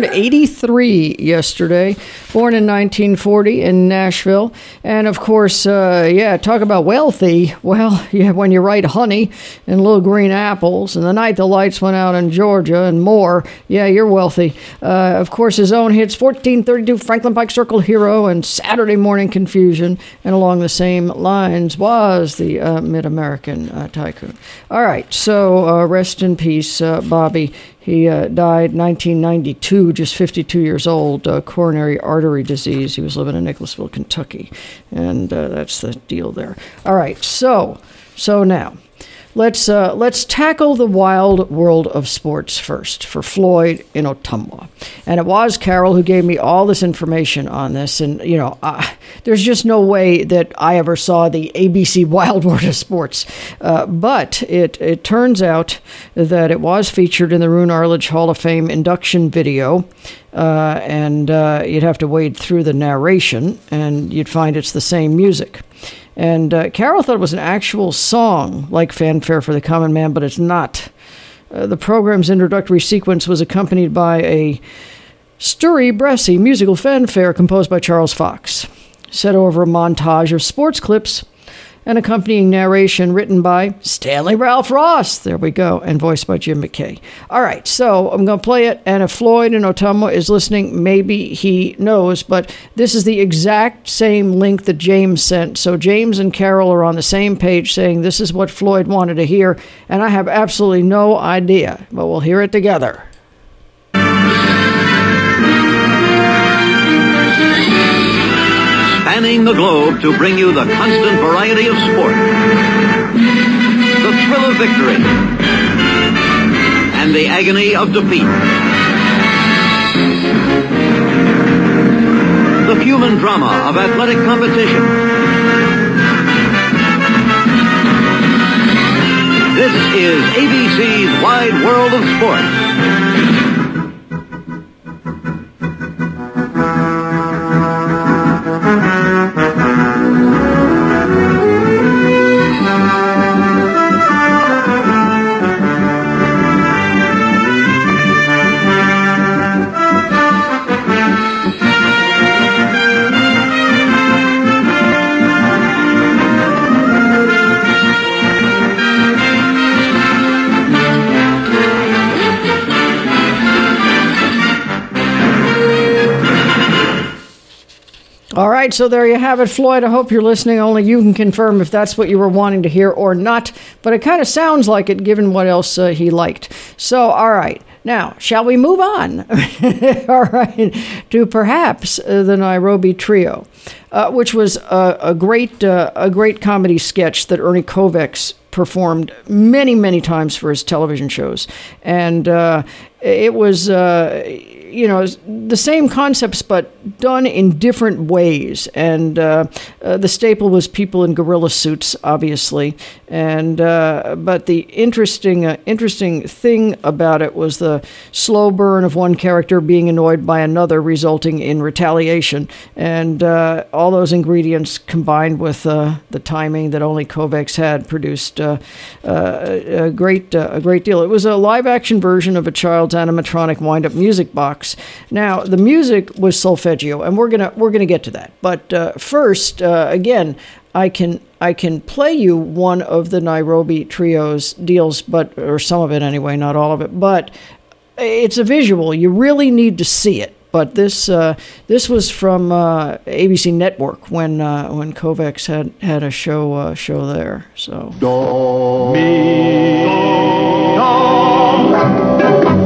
83 yesterday, born in 1940 in Nashville. And of course, talk about wealthy. Well, yeah, when you write honey and little green apples and the night the lights went out in Georgia and more, yeah, you're wealthy. Of course, his own hits, 1432 Franklin Pike Circle Hero and Saturday Morning Confusion, and along the same lines was the Mid-American Tycoon. All right, so rest in peace, Bobby. He died 1992, just 52 years old, coronary artery disease. He was living in Nicholasville, Kentucky, and that's the deal there. All right, so now. Let's tackle the wild world of sports first for Floyd in Ottumwa. And it was Carol who gave me all this information on this. And, there's just no way that I ever saw the ABC Wild World of Sports. But it turns out that it was featured in the Roone Arledge Hall of Fame induction video. And you'd have to wade through the narration, and you'd find it's the same music. And Carol thought it was an actual song, like Fanfare for the Common Man, but it's not. The program's introductory sequence was accompanied by a stirry, brassy musical fanfare composed by Charles Fox, set over a montage of sports clips and accompanying narration written by Stanley Ralph Ross. There we go. And voiced by Jim McKay. All right, so I'm going to play it. And if Floyd in Ottumwa is listening, maybe he knows. But this is the exact same link that James sent. So James and Carol are on the same page saying this is what Floyd wanted to hear. And I have absolutely no idea. But we'll hear it together. spanning the globe to bring you the constant variety of sport, the thrill of victory, and the agony of defeat. The human drama of athletic competition. This is ABC's Wide World of Sports. All right, so there you have it, Floyd. I hope you're listening. Only you can confirm if that's what you were wanting to hear or not. But it kind of sounds like it, given what else he liked. So, all right. Now, shall we move on? All right, to perhaps the Nairobi Trio, which was a great comedy sketch that Ernie Kovacs performed many, many times for his television shows. And it was, the same concepts, but done in different ways. And the staple was people in gorilla suits, obviously. And but the interesting thing about it was the slow burn of one character being annoyed by another, resulting in retaliation. And all those ingredients combined with the timing that only Kovacs had produced a great deal. It was a live-action version of a child's animatronic wind-up music box. Now, the music was solfeggio, and we're gonna get to that. But first, again, I can play you one of the Nairobi Trio's deals, or some of it anyway, not all of it. But it's a visual. You really need to see it. But this was from ABC Network when Kovacs had a show there. So. Do, mi, do.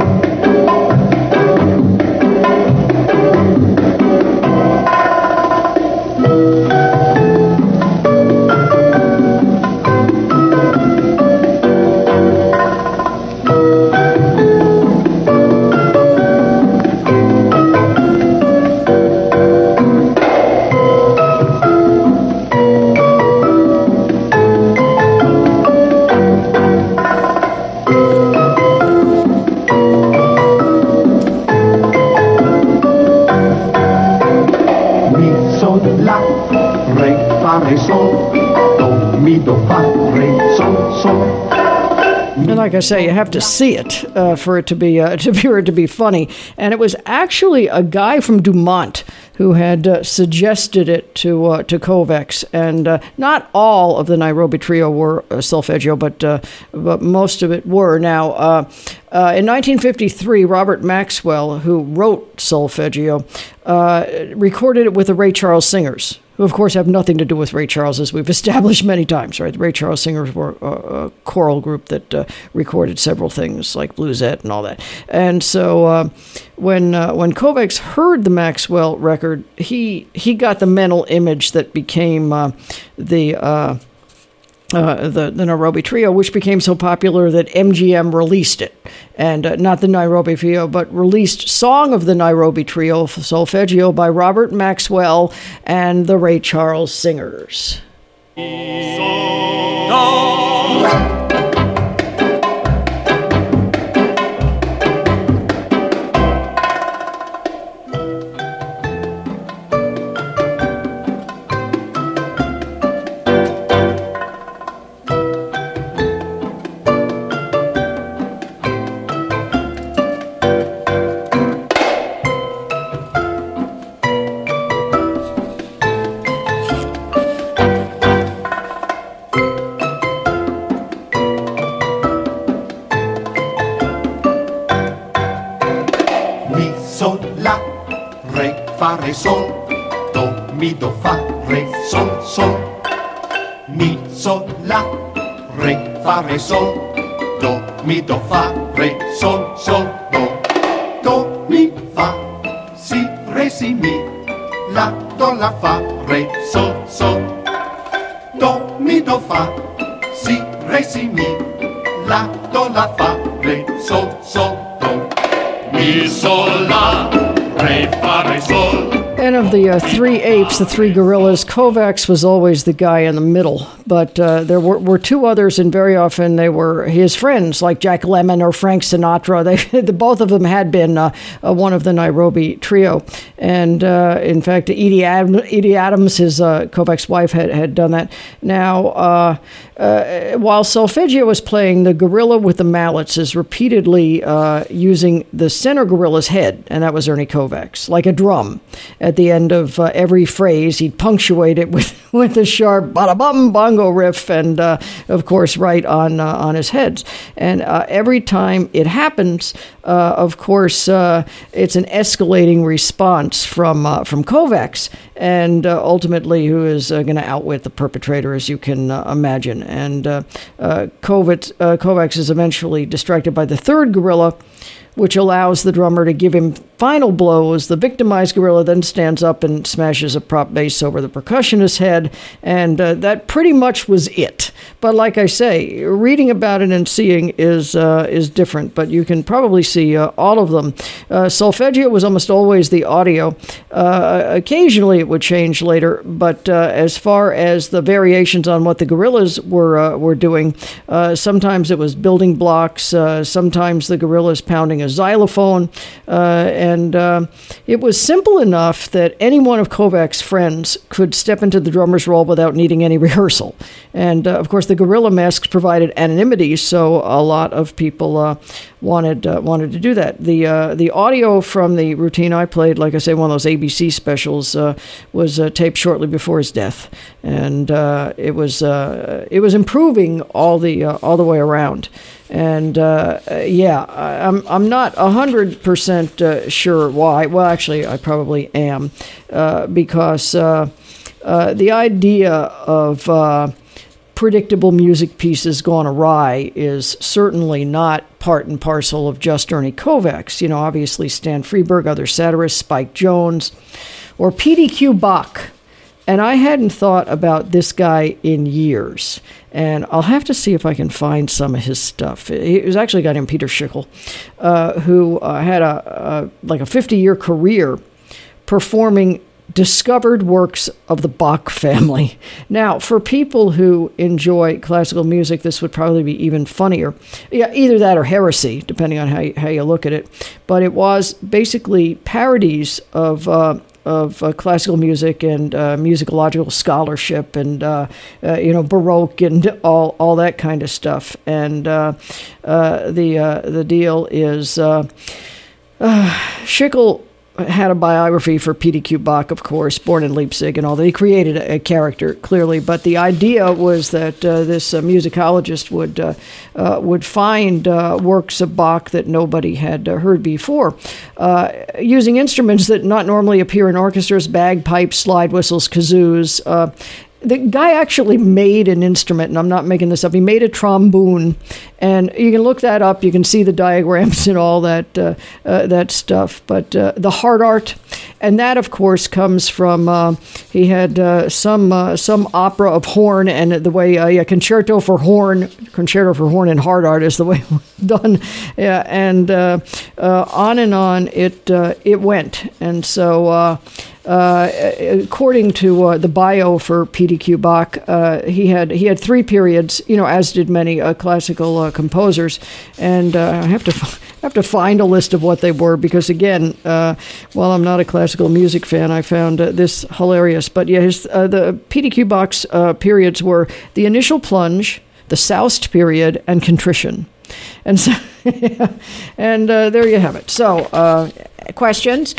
And like I say, you have to see it for it to be funny. And it was actually a guy from Dumont who had suggested it to Kovacs. And not all of the Nairobi Trio were solfeggio, but most of it were. Now, in 1953, Robert Maxwell, who wrote solfeggio, recorded it with the Ray Charles Singers, who, of course, have nothing to do with Ray Charles, as we've established many times, right? The Ray Charles Singers were a choral group that recorded several things, like Bluesette and all that. And so when Kovacs heard the Maxwell record, he got the mental image that became the Nairobi Trio, which became so popular that MGM released it. And not the Nairobi Trio, but released Song of the Nairobi Trio, solfeggio by Robert Maxwell and the Ray Charles Singers. Re, sol, do, mi, do, fa, re, sol, sol. Mi, sol, la, re, fa, re, sol, do, mi, do, fa, re, sol, sol, do. Do, mi, fa, si, re, si, mi, la, do, la, fa, re, sol, sol. Do, mi, do, fa, si, re, si, mi. La, do, la, fa, re, sol, sol, do. Mi, sol, la, re, fa, re, sol. And of the three apes, the three gorillas, Kovacs was always the guy in the middle. But there were two others, and very often they were his friends, like Jack Lemmon or Frank Sinatra. Both of them had been one of the Nairobi trio. And in fact, Edie Adams, his Kovac's wife, had done that. Now, while Solfeggio was playing, the gorilla with the mallets is repeatedly using the center gorilla's head, and that was Ernie Kovacs, like a drum. At the end of every phrase, he'd punctuate it with a sharp bada-bum bongo riff, and of course, right on his heads. And every time it happens, of course, it's an escalating response from Kovacs, and ultimately, who is going to outwit the perpetrator, as you can imagine. And Kovacs is eventually distracted by the third gorilla, which allows the drummer to give him final blows. The victimized gorilla then stands up and smashes a prop bass over the percussionist's head, and that pretty much was it. But like I say, reading about it and seeing is different, but you can probably see all of them. Solfeggio was almost always the audio. Occasionally it would change later, but as far as the variations on what the gorillas were doing, sometimes it was building blocks, sometimes the gorillas pounding a xylophone, and it was simple enough that any one of Kovac's friends could step into the drummer's role without needing any rehearsal. And of course, the gorilla masks provided anonymity, so a lot of people wanted to do that. The audio from the routine I played, like I say, one of those ABC specials, was taped shortly before his death, and it was improving all the way around. And I'm not 100% sure why. Well, actually, I probably am, because the idea of predictable music pieces gone awry is certainly not part and parcel of just Ernie Kovacs. You know, obviously Stan Freberg, other satirists, Spike Jones, or P.D.Q. Bach. And I hadn't thought about this guy in years. And I'll have to see if I can find some of his stuff. It was actually a guy named Peter Schickel, who had a 50-year career performing discovered works of the Bach family. Now, for people who enjoy classical music, this would probably be even funnier. Yeah, either that or heresy, depending on how you look at it. But it was basically parodies of classical music and musicological scholarship and Baroque and all that kind of stuff. And the deal is Schickel had a biography for P.D.Q. Bach, of course, born in Leipzig and all that. He created a character, clearly, but the idea was that this musicologist would find works of Bach that nobody had heard before, using instruments that not normally appear in orchestras: bagpipes, slide whistles, kazoos. The guy actually made an instrument, and I'm not making this up. He made a trombone, and you can look that up. You can see the diagrams and all that stuff. But the heart art, and that, of course, comes from he had some opera of horn, and the way concerto for horn and heart art is the way it was done. Yeah, and on it went, and so. According to the bio for P.D.Q. Bach, he had three periods, as did many classical composers, and I have to find a list of what they were because, again, while I'm not a classical music fan, I found this hilarious. But yeah, the P.D.Q. Bach's periods were the initial plunge, the soused period, and contrition. And so, and there you have it. So, questions?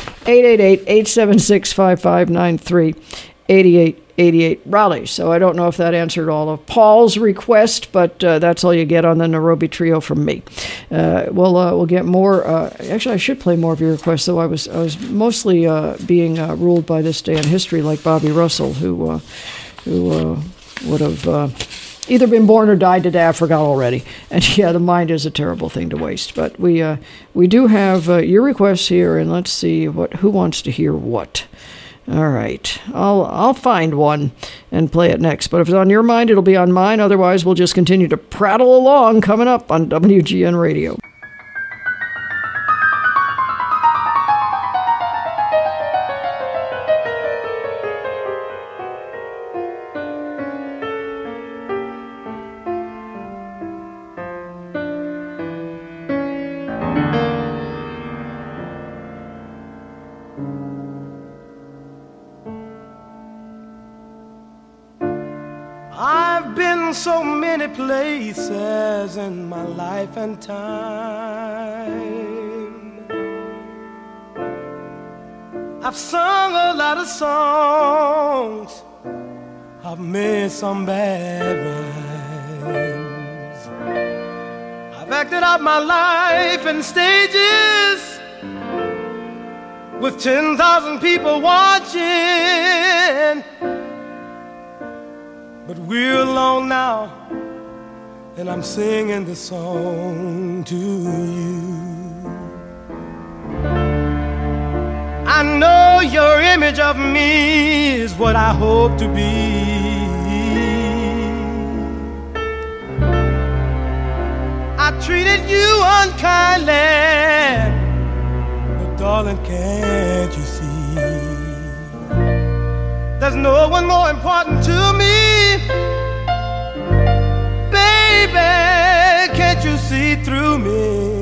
888-876-5593, 8888 Raleigh. So I don't know if that answered all of Paul's request, but that's all you get on the Nairobi Trio from me. We'll get more. Actually, I should play more of your requests, though I was mostly being ruled by This Day in History, like Bobby Russell, who would have either been born or died today. I forgot already. And yeah, the mind is a terrible thing to waste. But we do have your requests here, and let's see who wants to hear what. All right. I'll find one and play it next. But if it's on your mind, it'll be on mine. Otherwise, we'll just continue to prattle along coming up on WGN Radio. I've been so many places in my life and time. I've sung a lot of songs, I've made some bad rhymes. I've acted out my life in stages with 10,000 people watching. But we're alone now, and I'm singing this song to you. I know your image of me is what I hope to be. I treated you unkindly, but darling, can't you see? There's no one more important to me. Baby, can't you see through me?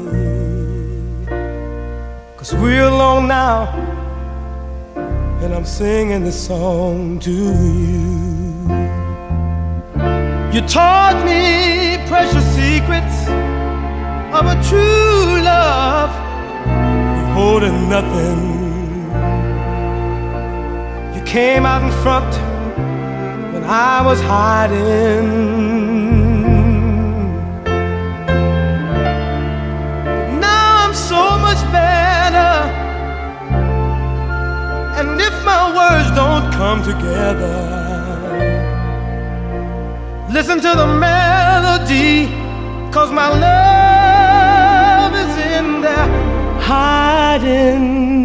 'Cause we're alone now, and I'm singing this song to you. You taught me precious secrets of a true love, holding nothing. You came out in front when I was hiding. So much better, and if my words don't come together, listen to the melody, 'cause my love is in there hiding.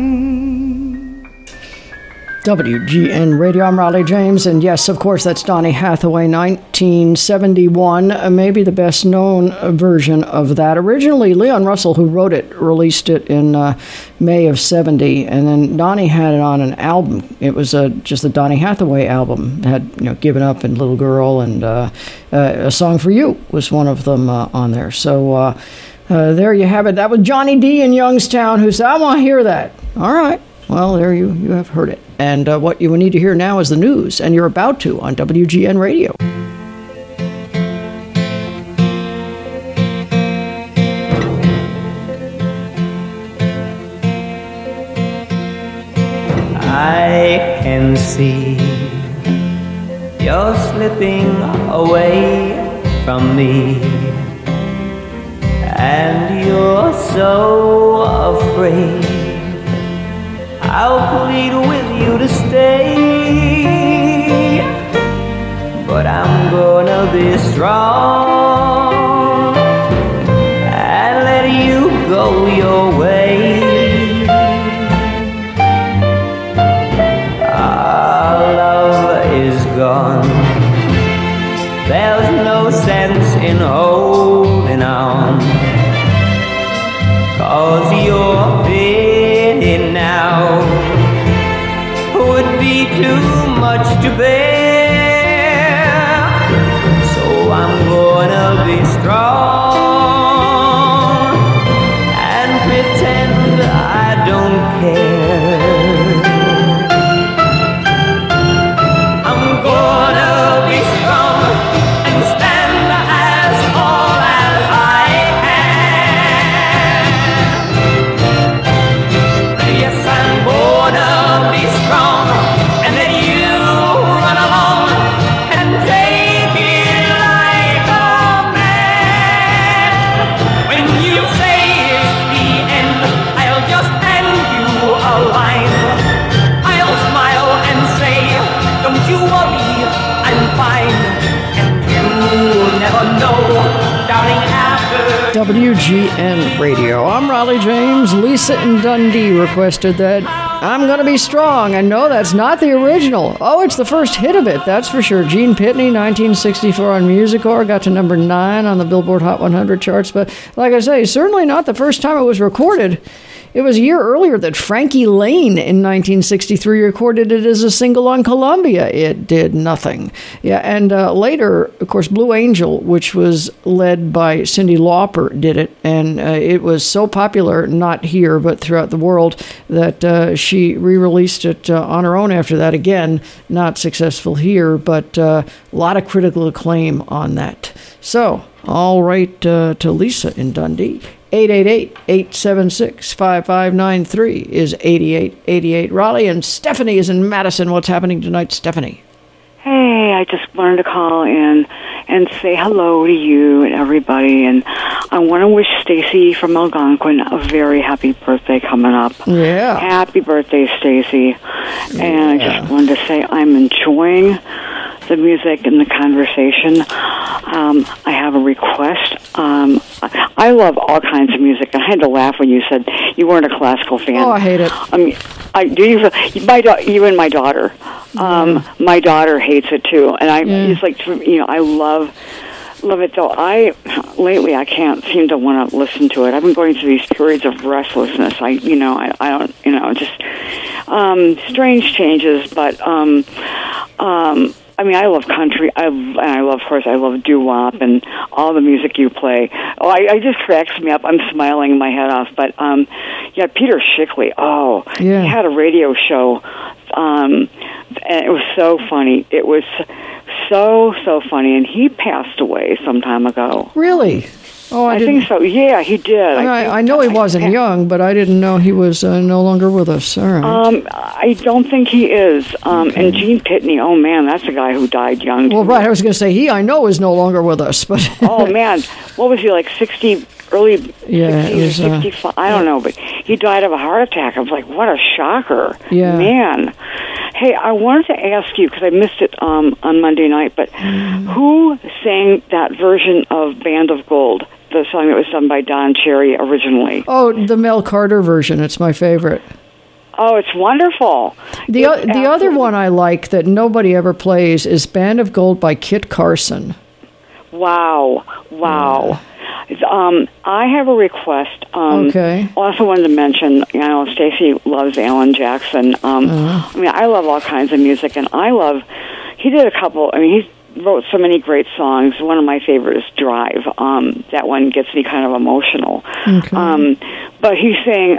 WGN Radio, I'm Raleigh James, and yes, of course, that's Donny Hathaway, 1971, maybe the best known version of that. Originally, Leon Russell, who wrote it, released it in May of 70, and then Donny had it on an album. It was just the Donny Hathaway album. It had, Given Up and Little Girl, and A Song for You was one of them on there. So there you have it. That was Johnny D. in Youngstown, who said, I want to hear that. All right. Well, there you have heard it. And what you need to hear now is the news, and you're about to on WGN Radio. I can see you're slipping away from me, and you're so afraid. I'll plead with you to stay, but I'm gonna be strong and let you go your way. Our love is gone, there's no sense in holding on, 'cause you're fading now would be too much to bear. So I'm gonna be strong and pretend I don't care. I'm gonna be strong and stand as all as I can. Yes, I'm gonna be strong and let you run along and take it like a man. When you say it's the end, I'll just hand you a line. I'll smile and say, don't you worry, I'm fine. And you'll never know, darling, after WGN Radio. I'm Raleigh James. Lisa in Dundee requested that. I'm Gonna Be Strong. And no, that's not the original. Oh, it's the first hit of it, that's for sure. Gene Pitney, 1964 on Musicor, got to number 9 on the Billboard Hot 100 charts. But like I say, certainly not the first time it was recorded. It was a year earlier that Frankie Lane in 1963 recorded it as a single on Columbia. It did nothing. Yeah, and later, of course, Blue Angel, which was led by Cyndi Lauper, did it. And it was so popular, not here, but throughout the world, that she re-released it on her own after that. Again, not successful here, but a lot of critical acclaim on that. So, all right to Lisa in Dundee. 888-876-5593 is 8888 Raleigh, and Stephanie is in Madison. What's happening tonight, Stephanie? Hey, I just wanted to call in and say hello to you and everybody, and I want to wish Stacy from Algonquin a very happy birthday coming up. Yeah. Happy birthday, Stacy. And I just wanted to say I'm enjoying the music and the conversation. I have a request. I love all kinds of music. I had to laugh when you said you weren't a classical fan. Oh, I hate it. I mean, you and my daughter. My daughter hates it too, and it's like, I love it though. Lately I can't seem to want to listen to it. I've been going through these periods of restlessness. I don't, just strange changes, but I mean, I love country. I love doo-wop and all the music you play. Oh, I just cracks me up. I'm smiling my head off. But, Peter Schickele. Oh, he had a radio show, and it was so funny. It was so funny, and he passed away some time ago. Really? Oh, I think so. Yeah, he did. I know he wasn't young, but I didn't know he was no longer with us. All right. I don't think he is. And Gene Pitney, oh man, that's a guy who died young. Well, right, I was going to say I know is no longer with us, but oh man, what was he, like 60? Early 60s or 65, I don't know, but he died of a heart attack. I was like, what a shocker. Yeah. Man. Hey, I wanted to ask you, because I missed it on Monday night, but who sang that version of Band of Gold, the song that was done by Don Cherry originally? Oh, the Mel Carter version. It's my favorite. Oh, it's wonderful. The other one I like that nobody ever plays is Band of Gold by Kit Carson. Wow. I have a request. Okay. Also wanted to mention, Stacy loves Alan Jackson. I mean, I love all kinds of music, and he did a couple, he wrote so many great songs. One of my favorites is Drive. That one gets me kind of emotional. Okay. But he sang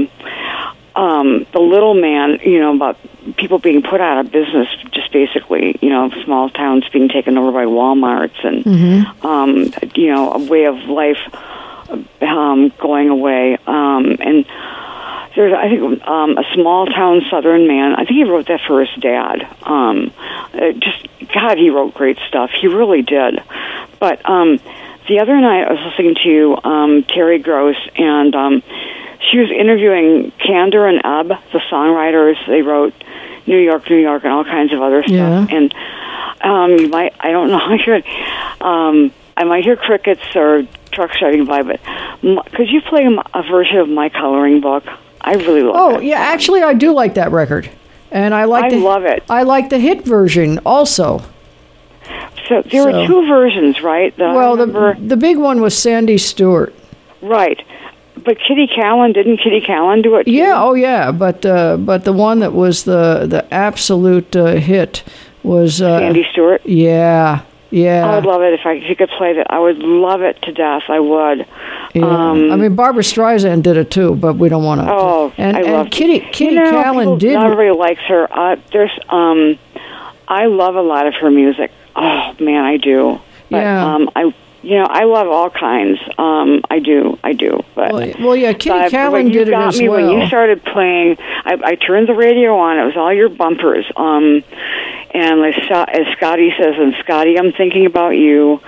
The Little Man, about people being put out of business, just basically, small towns being taken over by Walmarts and, a way of life going away. And there's, I think, a small town Southern man. I think he wrote that for his dad. God, he wrote great stuff. He really did. But the other night I was listening to Terry Gross, and she was interviewing Kander and Ebb, the songwriters. They wrote New York, and all kinds of other stuff. Yeah. And I don't know, I might hear crickets or trucks driving by, but could you play a version of My Coloring Book? I really love it. Oh, yeah, actually I do like that record. And I love it. I like the hit version also. So there were two versions, right? The big one was Sandy Stewart. Right. But didn't Kitty Callan do it too? Yeah, oh yeah, but the one that was the absolute hit was Sandy Stewart? Yeah. I would love it if you could play that. I would love it to death. I would. Yeah. Barbara Streisand did it too, but we don't want to. Oh, I love Kitty Callan did. Not everybody likes her. I love a lot of her music. Oh man, I do. But, I love all kinds. I do. But Kitty Callan did it as well. When you started playing, I turned the radio on. It was all your bumpers. And as Scotty says, and Scotty, I'm thinking about you.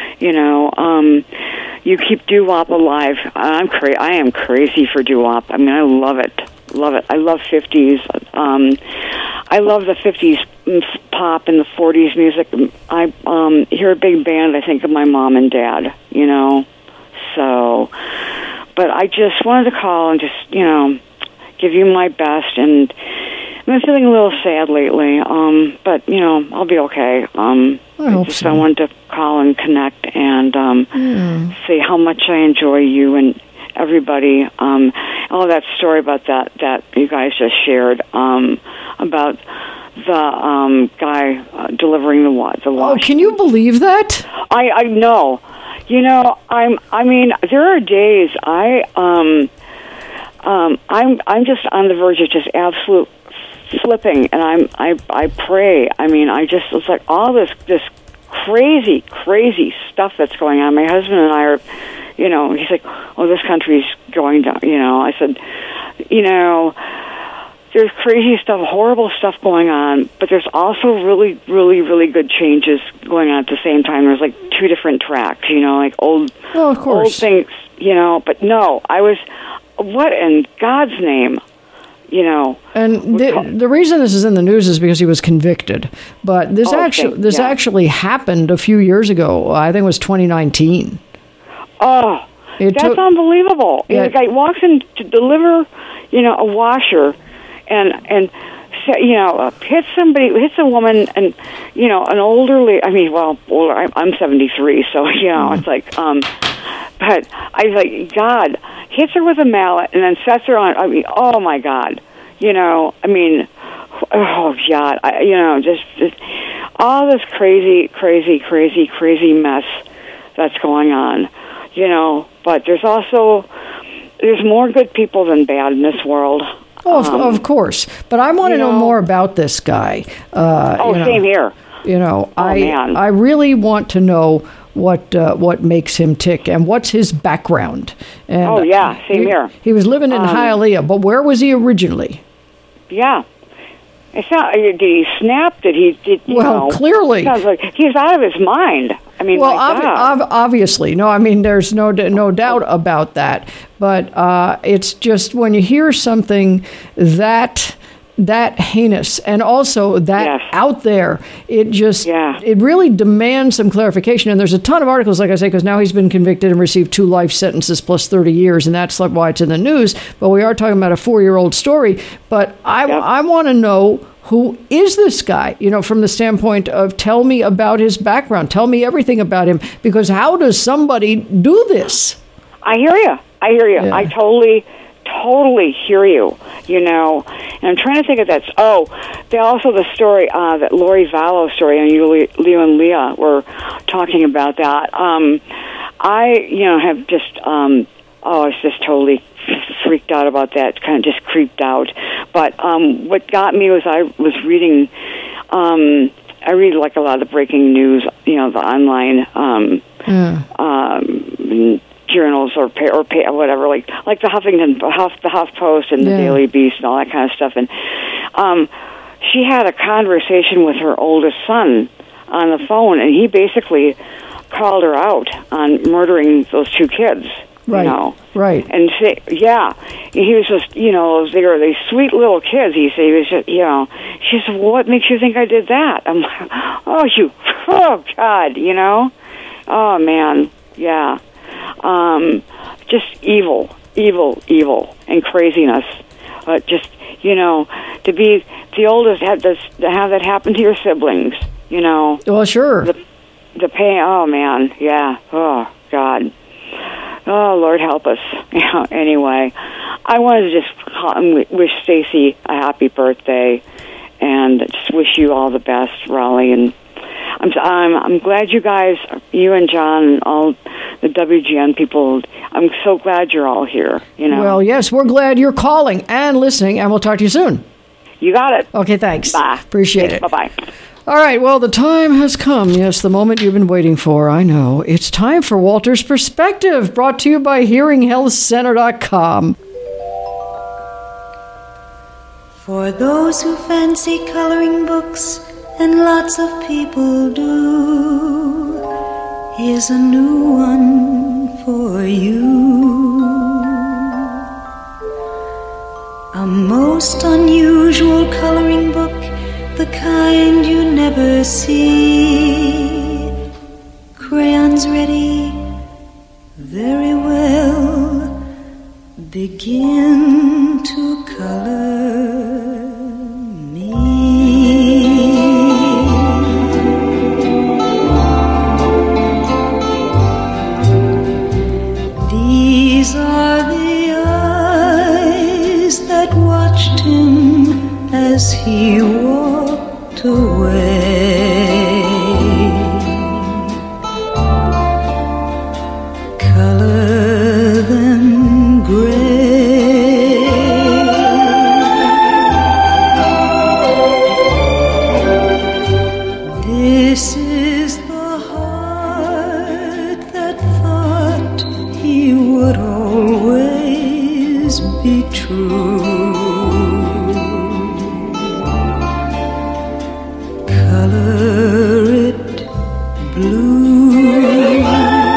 You keep doo-wop alive. I am crazy for doo-wop. I mean, I love it. I love 50s. I love the 50s pop and the 40s music. I hear a big band, I think of my mom and dad, So, but I just wanted to call and just, give you my best. And I've been feeling a little sad lately, but, you know, I'll be okay. I wanted to call and connect and say how much I enjoy you and everybody. All that story about that you guys just shared about the guy delivering the wash. Oh, can you believe that? I know. You know, I mean, there are days I'm just on the verge of just absolute flipping, and I pray. I mean, it's like all this crazy stuff that's going on. My husband and I are, you know, he's like, oh, this country's going down. You know, I said, you know, there's crazy stuff, horrible stuff going on, but there's also really, really, really good changes going on at the same time. There's like two different tracks, you know, like old things, you know. But no, what in God's name? You know, and the reason this is in the news is because he was convicted. But this actually happened a few years ago. I think it was 2019. Oh, that's unbelievable! Yeah. The guy walks in to deliver, you know, a washer, and you know, hits a woman, and you know, an elderly. I mean, well, I'm 73, so you know, it's like, but I was like, God, hits her with a mallet and then sets her on. I mean, oh my God, you know, I mean, oh God, you know, just all this crazy mess that's going on, you know. But there's more good people than bad in this world. Oh, of course. But I want to know more about this guy. Same here. You know, man. I really want to know what makes him tick and what's his background. And same here. He was living in Hialeah, but where was he originally? Yeah. It's not. Did he snap? Did clearly. Sounds like he's out of his mind. I mean, obviously. No, I mean, there's no doubt about that. But it's just when you hear something that heinous and also that out there, it really demands some clarification. And there's a ton of articles, like I say, because now he's been convicted and received 2 life sentences plus 30 years, and that's why it's in the news. But we are talking about a 4-year-old story. But I want to know, who is this guy? You know, from the standpoint of, tell me about his background. Tell me everything about him. Because how does somebody do this? I hear you. Yeah. I totally hear you, you know. And I'm trying to think of that. Also the story, that Lori Vallow story, and Leo and Leah were talking about that. I, you know, have just, I was just totally freaked out about that, kind of just creeped out. But what got me was I was reading, I read like a lot of the breaking news, you know, the online journals or whatever, like the HuffPost and the Daily Beast and all that kind of stuff. And she had a conversation with her oldest son on the phone, and he basically called her out on murdering those 2 kids. Right. You know? Right. And he was just, you know, they were these sweet little kids. He was just, you know, she said, well, what makes you think I did that? I'm like, oh God, you know? Oh man, yeah. Just evil, and craziness. Just, you know, to be the oldest, to have that happen to your siblings, you know. Well, sure. The pain, oh man, yeah, oh God. Oh, Lord help us. You know, anyway, I wanted to just call and wish Stacy a happy birthday and just wish you all the best, Raleigh. And I'm glad you guys, you and John and all the WGN people, I'm so glad you're all here, you know. Well, yes, we're glad you're calling and listening, and we'll talk to you soon. You got it. Okay, thanks. Bye. Appreciate it. Bye-bye. All right, well, the time has come. Yes, the moment you've been waiting for, I know. It's time for Walter's Perspective, brought to you by HearingHealthCenter.com. For those who fancy coloring books, and lots of people do, here's a new one for you. A most unusual coloring book, the kind you never see. Crayons ready, very well, begin to color. These are the eyes that watched him as he walked away. Color them gray. This is the heart that thought he would always be true. Color it blue.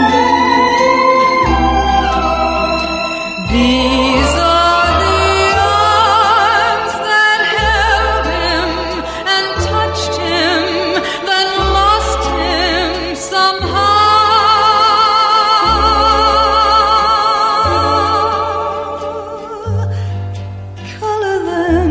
These are the arms that held him and touched him, then lost him somehow. Color them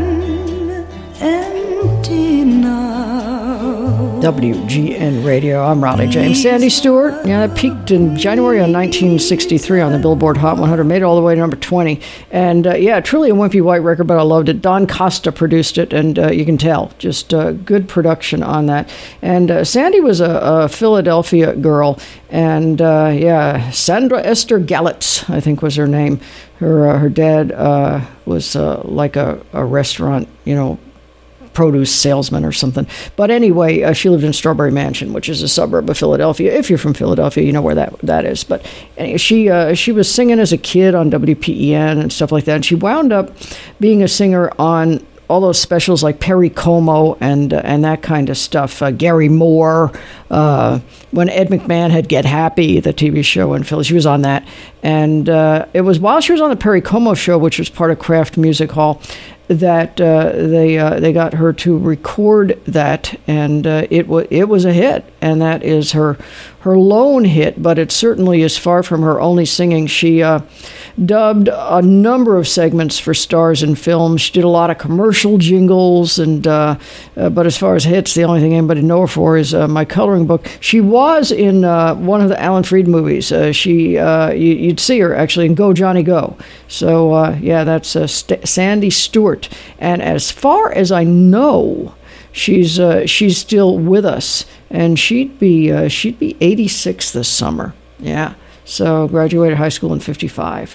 empty now. WGN Radio. I'm Raleigh James. Sandy Stewart, that peaked in January of 1963 on the Billboard Hot 100, made it all the way to number 20. And truly a wimpy white record, but I loved it. Don Costa produced it, and you can tell, just good production on that. And Sandy was a Philadelphia girl, and Sandra Esther Gallitz, I think was her name. Her dad was like a restaurant, produce salesman or something. But anyway, she lived in Strawberry Mansion, which is a suburb of Philadelphia. If you're from Philadelphia, you know where that is. But anyway, she was singing as a kid on WPEN and stuff like that. And she wound up being a singer on all those specials like Perry Como and that kind of stuff. Gary Moore, when Ed McMahon had Get Happy, the TV show in Philly, she was on that. And it was while she was on the Perry Como show, which was part of Kraft Music Hall, that they got her to record that, and it was a hit, and that is her lone hit, but it certainly is far from her only singing. She dubbed a number of segments for stars in films. She did a lot of commercial jingles, and but as far as hits, the only thing anybody know her for is My Coloring Book. She was in one of the Alan Freed movies. You'd see her actually in Go Johnny Go. So that's Sandy Stewart. And as far as I know, she's still with us, and she'd be 86 this summer. Yeah. So graduated high school in 55.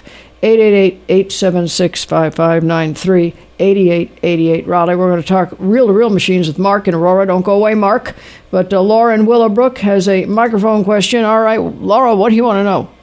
888-876-5593, 8888. Raleigh, we're going to talk reel-to-reel machines with Mark and Aurora. Don't go away, Mark. But Laura in Willowbrook has a microphone question. All right, Laura, what do you want to know?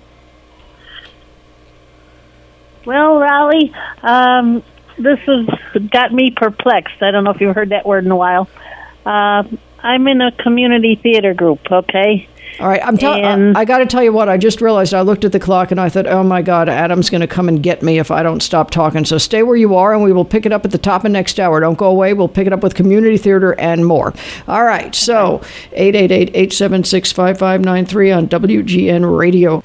Well, Raleigh, this has got me perplexed. I don't know if you've heard that word in a while. I'm in a community theater group, okay? All right, I got to tell you what, I just realized I looked at the clock and I thought, oh my God, Adam's going to come and get me if I don't stop talking. So stay where you are and we will pick it up at the top of next hour. Don't go away. We'll pick it up with community theater and more. All right, so 888-876-5593 on WGN Radio.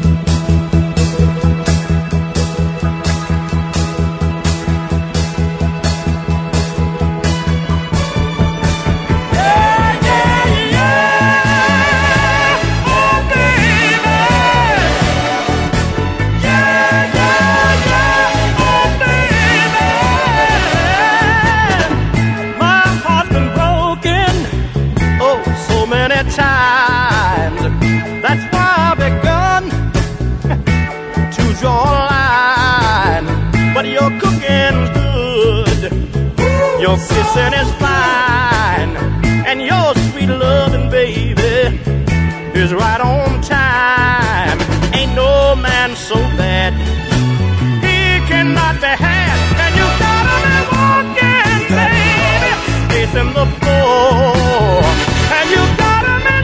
That's why I've begun to draw a line. But your cooking's good, your kissing is fine, and your sweet loving, baby, is right on time. Ain't no man so bad he cannot be had, and you gotta be walking, baby, facing the floor, and you gotta be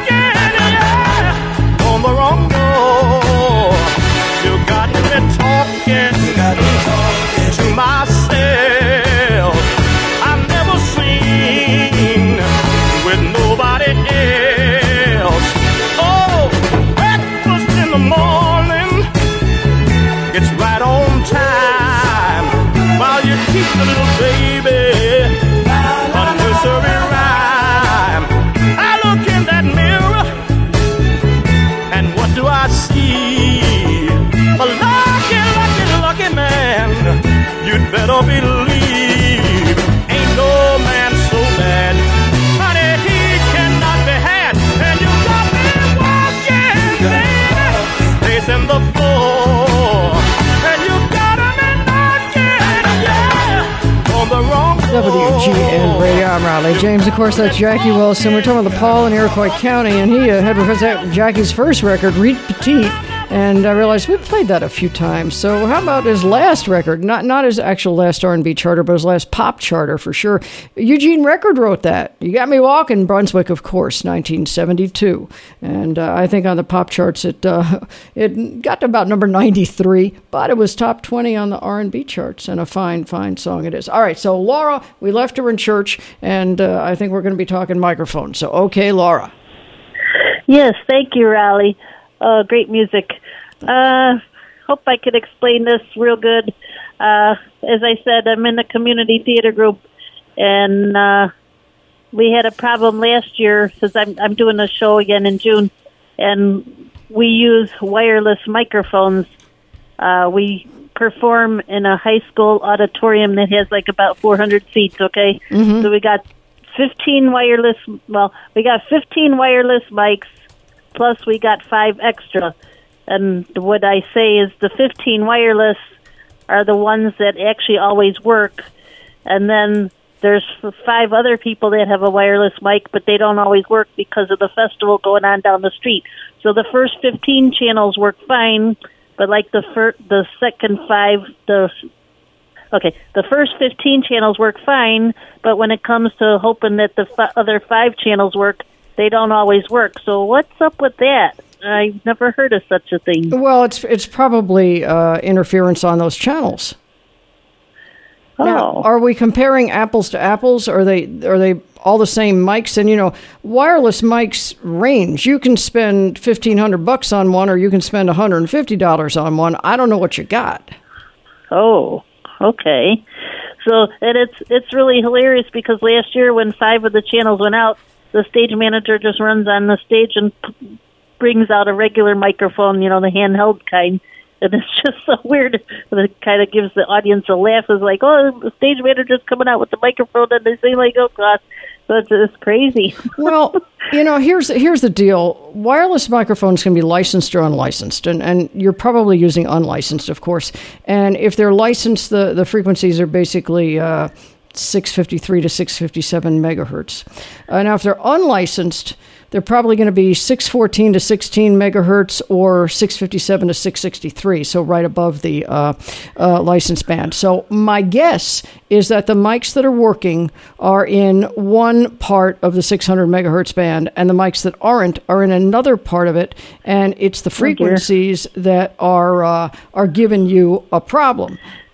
on the wrong door. You got me talking to myself. I've never seen with nobody else. Oh, I'm Riley James. Of course, that's Jackie Wilson. We're talking about Paul in Iroquois County, and he had requested Jackie's first record, Reed Petite, and I realized we played that a few times. So how about his last record? Not his actual last R&B charter, but his last pop charter for sure. Eugene Record wrote that. You Got Me Walking, Brunswick, of course, 1972. And I think on the pop charts it got to about number 93, but it was top 20 on the R&B charts, and a fine, fine song it is. All right, so Laura, we left her in church, and I think we're going to be talking microphone. So, okay, Laura. Yes, thank you, Riley. Great music. Hope I could explain this real good. As I said, I'm in a community theater group, and we had a problem last year because I'm doing a show again in June, and we use wireless microphones. We perform in a high school auditorium that has like about 400 seats, okay? Mm-hmm. So we got 15 wireless mics, plus we got 5 extra. And what I say is the 15 wireless are the ones that actually always work. And then there's 5 other people that have a wireless mic, but they don't always work because of the festival going on down the street. So the first 15 channels work fine, but like the first 15 channels work fine, but when it comes to hoping that the other 5 channels work, they don't always work. So what's up with that? I've never heard of such a thing. Well, it's probably interference on those channels. Oh. Now, are we comparing apples to apples? Are they all the same mics? And wireless mics range. You can spend $1,500 on one, or you can spend $150 on one. I don't know what you got. Oh, okay. So and it's really hilarious because last year when 5 of the channels went out, the stage manager just runs on the stage and brings out a regular microphone, the handheld kind. And it's just so weird. It kind of gives the audience a laugh. It's like, oh, the stage manager's coming out with the microphone, and they say, like, oh, gosh. So it's crazy. Well, here's the deal. Wireless microphones can be licensed or unlicensed, and you're probably using unlicensed, of course. And if they're licensed, the frequencies are basically 653 to 657 megahertz. Now, if they're unlicensed, they're probably going to be 614 to 16 megahertz or 657 to 663, so right above the license band. So my guess is that the mics that are working are in one part of the 600 megahertz band, and the mics that aren't are in another part of it, and it's the frequencies that are giving you a problem.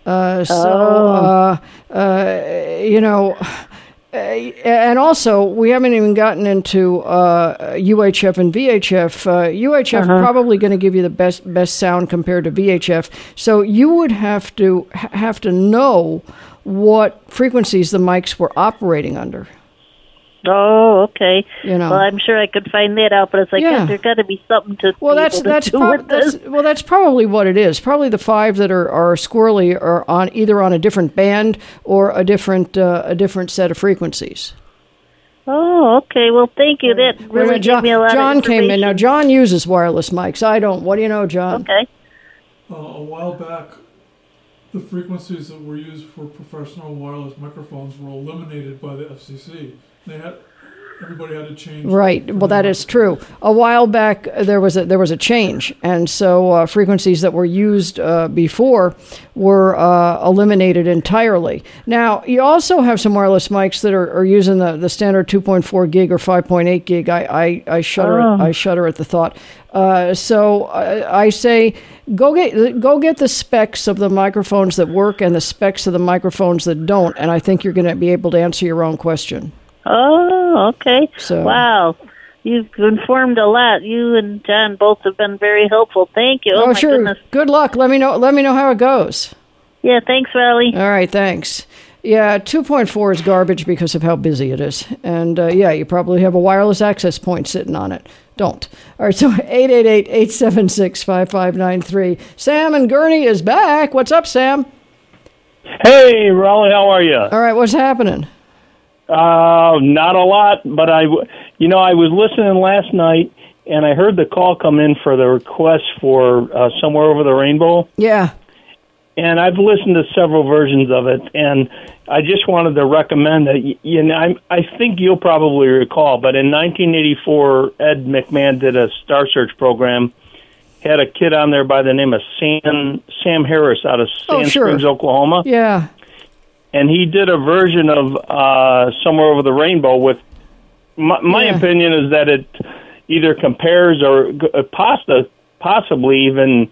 And also, we haven't even gotten into UHF and VHF. UHF probably going to give you the best sound compared to VHF. So you would have to know what frequencies the mics were operating under. Oh, okay. Well, I'm sure I could find that out, but it's like, God, there's got to be something to that's probably what it is. Probably the 5 that are squirrely are either on a different band or a different set of frequencies. Oh, okay. Well, thank you. That really gave me a lot of information. John came in. Now, John uses wireless mics. I don't. What do you know, John? Okay. A while back, the frequencies that were used for professional wireless microphones were eliminated by the FCC. Everybody had to change. Right. Well, that is true. A while back, there was a change, and so frequencies that were used before were eliminated entirely. Now, you also have some wireless mics that are using the standard 2.4 gig or 5.8 gig. I shudder at the thought. So I say, go get the specs of the microphones that work and the specs of the microphones that don't, and I think you're going to be able to answer your own question. Oh, okay. So, wow. You've informed a lot. You and John both have been very helpful. Thank you. Oh, my sure. Goodness. Good luck. Let me know how it goes. Yeah, thanks, Riley. All right, thanks. Yeah, 2.4 is garbage because of how busy it is. And, you probably have a wireless access point sitting on it. Don't. All right, so 888-876-5593. Sam and Gurney is back. What's up, Sam? Hey, Raleigh, how are you? All right, what's happening? Not a lot, but I was listening last night, and I heard the call come in for the request for Somewhere Over the Rainbow. Yeah. and I've listened to several versions of it, and I just wanted to recommend that. I think you'll probably recall, but in 1984, Ed McMahon did a Star Search program. Had a kid on there by the name of Sam Harris out of Sand Springs, Oklahoma. Yeah. And he did a version of Somewhere Over the Rainbow with, my opinion is that it either compares or possibly even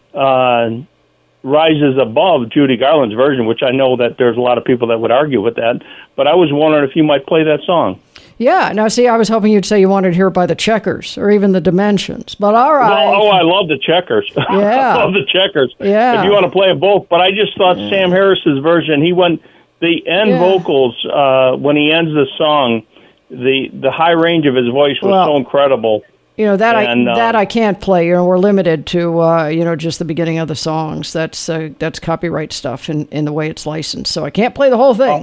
rises above Judy Garland's version, which I know that there's a lot of people that would argue with that. But I was wondering if you might play that song. Yeah. Now, see, I was hoping you'd say you wanted to hear it by the Checkers or even the Dimensions. But all right. Oh, I love the Checkers. Yeah. I love the Checkers. Yeah. If you want to play it both. But I just thought Sam Harris's version, the end vocals, when he ends the song, the high range of his voice was so incredible. You know, that I can't play. You know, we're limited to, just the beginning of the songs. That's copyright stuff in the way it's licensed. So I can't play the whole thing.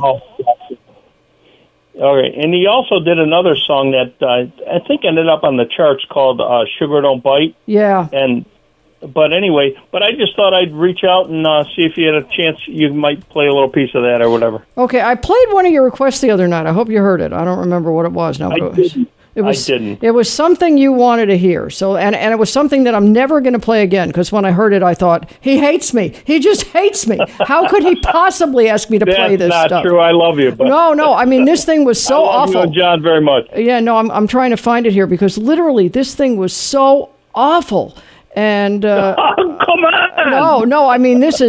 Okay, and he also did another song that I think ended up on the charts called Sugar Don't Bite. Yeah. But anyway, I just thought I'd reach out and see if you had a chance you might play a little piece of that or whatever. Okay, I played one of your requests the other night. I hope you heard it. I don't remember what it was now. But I didn't. It was something you wanted to hear. So, and it was something that I'm never going to play again, because when I heard it, I thought, he hates me. He just hates me. How could he possibly ask me to play this stuff? That's not true. I love you. But No. I mean, this thing was so awful. I love you and John very much. Yeah, no, I'm trying to find it here, because literally this thing was so awful. And come on! No. I mean, this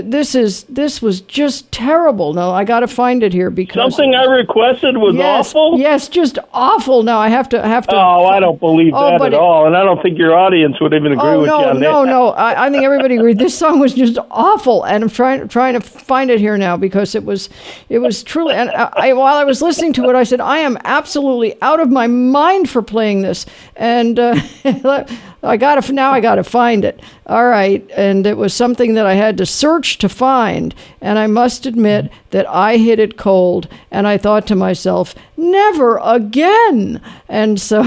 was just terrible. No, I got to find it here because something I requested was awful. Yes, just awful. Now I have to. Oh, I don't believe that at all, and I don't think your audience would even agree with you on that. No. I think everybody agreed. This song was just awful, and I'm trying to find it here now because it was truly. And while I was listening to it, I said, I am absolutely out of my mind for playing this, and I got to find it. All right. And it was something that I had to search to find. And I must admit that I hit it cold. And I thought to myself, never again. And so,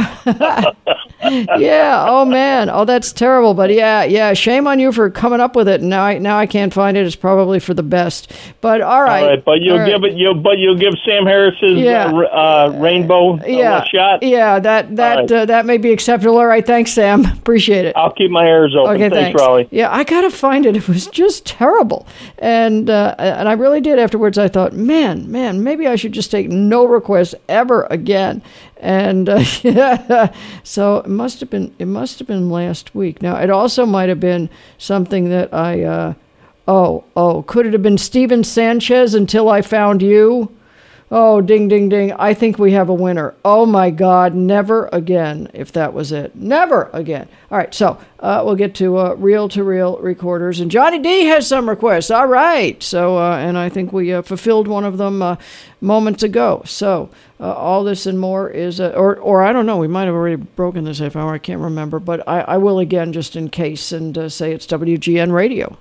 yeah. Oh, man. Oh, that's terrible. But yeah. Shame on you for coming up with it. Now I can't find it. It's probably for the best. But all right. All right. But you'll give Sam Harris's Rainbow a shot? Yeah. That may be acceptable. All right. Thanks, Sam. Appreciate it. I'll keep my ears open. Okay, thanks, Raleigh. Yeah, I got to find it. It was just terrible. And I really did afterwards. I thought, man, maybe I should just take no requests ever again. And so it must have been last week. Now, it also might have been something that I could it have been Steven Sanchez, Until I Found You? Oh, ding, ding, ding. I think we have a winner. Oh, my God. Never again, if that was it. Never again. All right, so we'll get to reel-to-reel recorders. And Johnny D has some requests. All right. So, and I think we fulfilled one of them moments ago. So all this and more is, or I don't know, we might have already broken this half hour. I can't remember. But I will again, just in case, and say it's WGN Radio.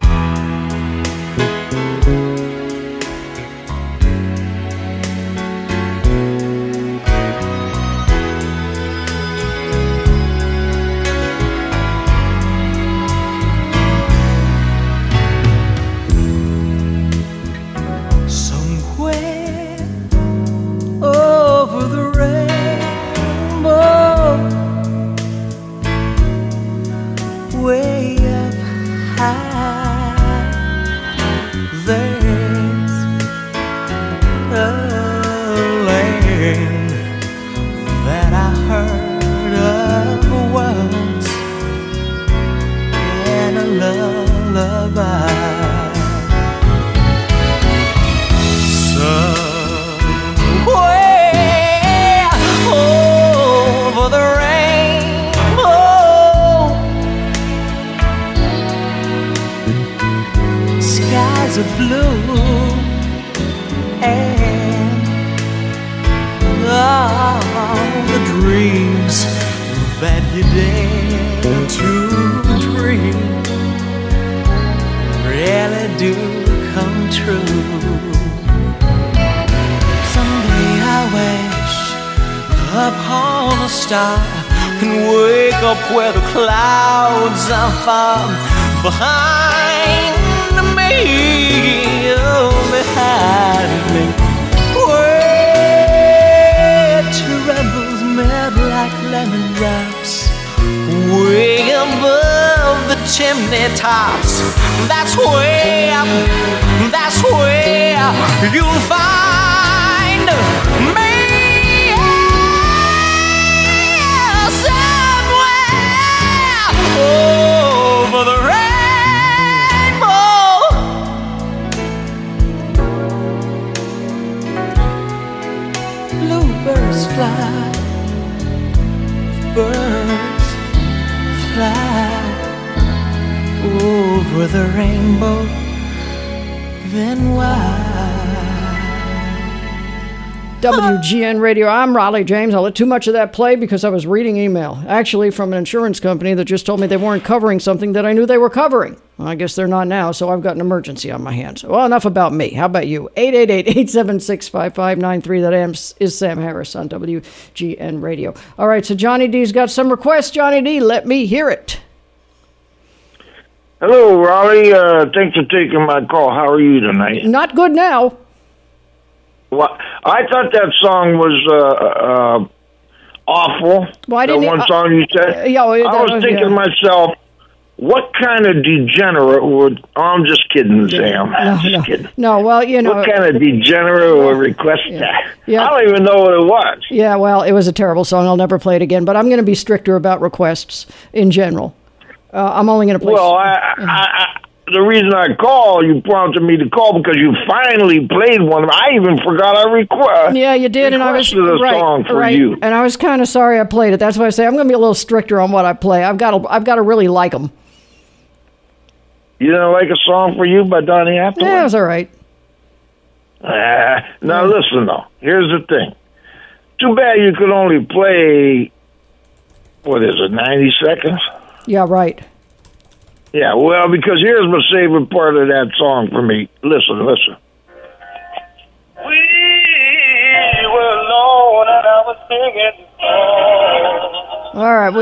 Where the clouds are far behind me. behind me, where trembles melt like lemon drops, way above the chimney tops. That's where you'll find me. Over the rainbow, bluebirds fly, birds fly over the rainbow, then why? WGN Radio. I'm Raleigh James. I'll let too much of that play because I was reading email, actually from an insurance company that just told me they weren't covering something that I knew they were covering. Well, I guess they're not now, so I've got an emergency on my hands. Well, enough about me. How about you? 888-876-5593. That is Sam Harris on WGN Radio. All right, so Johnny D's got some requests. Johnny D, let me hear it. Hello, Raleigh. Thanks for taking my call. How are you tonight? Not good now. Well, I thought that song was awful. Why didn't the one song you said? I was thinking to myself, what kind of degenerate would... Oh, I'm just kidding, Sam. No. Kidding. No, well, you know... What kind of degenerate would request that? Yeah. I don't even know what it was. Yeah, well, it was a terrible song. I'll never play it again. But I'm going to be stricter about requests in general. I'm only going to play... Well, the reason I called, you prompted me to call because you finally played one. I even forgot I requested. Yeah, you did, and I was song for you. And I was kind of sorry I played it. That's why I say I'm going to be a little stricter on what I play. I've got to really like them. You didn't like a song for you by Donny Hathaway? Yeah, it was all right. Now listen though. Here's the thing. Too bad you could only play. What is it? 90 seconds? Yeah, right. Yeah, well, because here's my favorite part of that song for me. Listen. We were alone and I was singing. All right,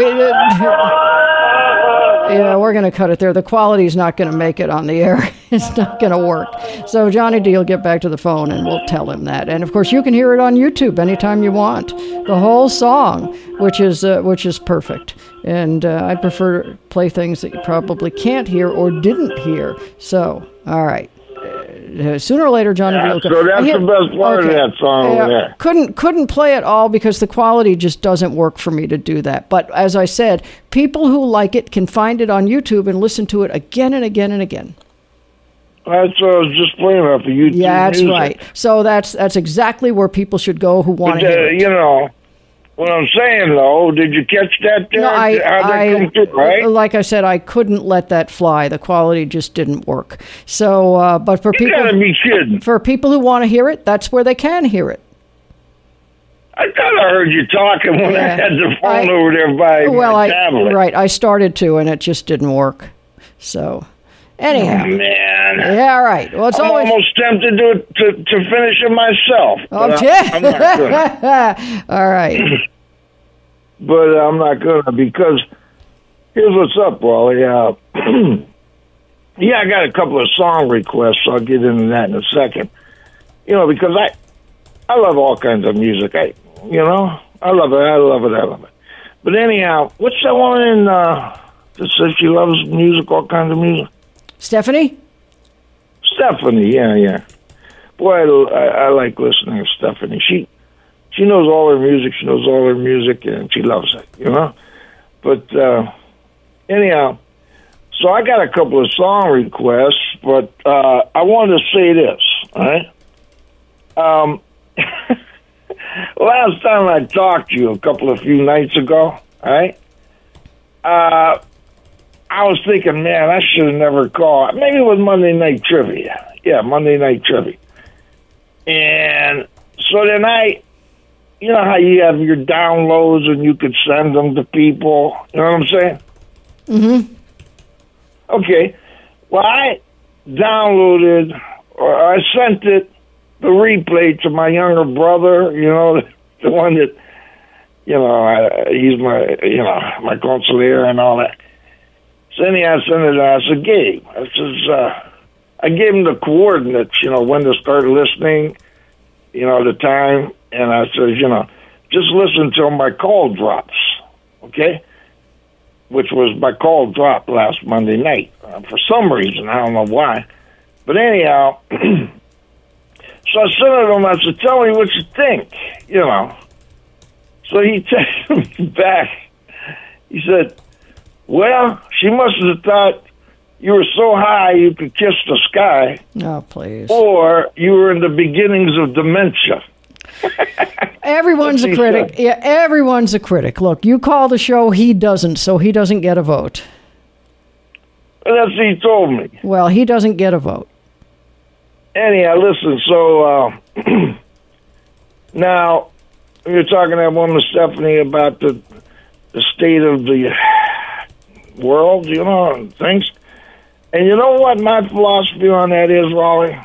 yeah, we're going to cut it there. The quality's not going to make it on the air. It's not going to work. So Johnny D will get back to the phone and we'll tell him that. And of course, you can hear it on YouTube anytime you want. The whole song, which is perfect. And I'd prefer to play things that you probably can't hear or didn't hear. So, all right. Sooner or later, Johnny D will go. So that's the best part of that song over there. Couldn't play it all because the quality just doesn't work for me to do that. But as I said, people who like it can find it on YouTube and listen to it again and again and again. That's what I was just playing off of YouTube. Yeah, that's music. right. So that's exactly where people should go who want to hear it. You know, what I'm saying, though, did you catch that there? No, How'd that come through, right? Like I said, I couldn't let that fly. The quality just didn't work. So, but for You gotta be kidding. For people who want to hear it, that's where they can hear it. I thought I heard you talking when I had the phone over there by my tablet. Right, I started to, and it just didn't work. So, anyhow. Oh, man. Yeah, all right. Well, I'm almost tempted to finish it myself. I'm not gonna. All right. But I'm not gonna, because here's what's up, Wally. Yeah, I got a couple of song requests. So I'll get into that in a second. You know, because I love all kinds of music. I love it. But anyhow, what's that one in that says she loves music, all kinds of music? Stephanie, yeah. Boy, I like listening to Stephanie. She knows all her music. She knows all her music, and she loves it, you know? But anyhow, so I got a couple of song requests, but I wanted to say this, all right? Last time I talked to you a few nights ago, all right? I was thinking, man, I should have never called. Maybe it was Monday Night Trivia. Yeah, Monday Night Trivia. And so then you know how you have your downloads and you could send them to people? You know what I'm saying? Mm-hmm. Okay. Well, I downloaded, or I sent the replay to my younger brother, you know, the one that, you know, he's my consigliere and all that. So anyhow, I sent it, I said, Gabe, I says, I gave him the coordinates, when to start listening, the time, and I said, just listen till my call drops, okay? Which was my call dropped last Monday night for some reason. I don't know why. But anyhow, so I said to him, I said, tell me what you think, So he texted me back. He said, well, she must have thought you were so high you could kiss the sky. Oh, please. Or you were in the beginnings of dementia. Everyone's a critic. Yeah, everyone's a critic. Look, you call the show, he doesn't, so he doesn't get a vote. Well, that's what he told me. Well, he doesn't get a vote. Anyhow, listen, so now you're talking to that woman, Stephanie, about the state of the world, and things. And you know what my philosophy on that is, Raleigh?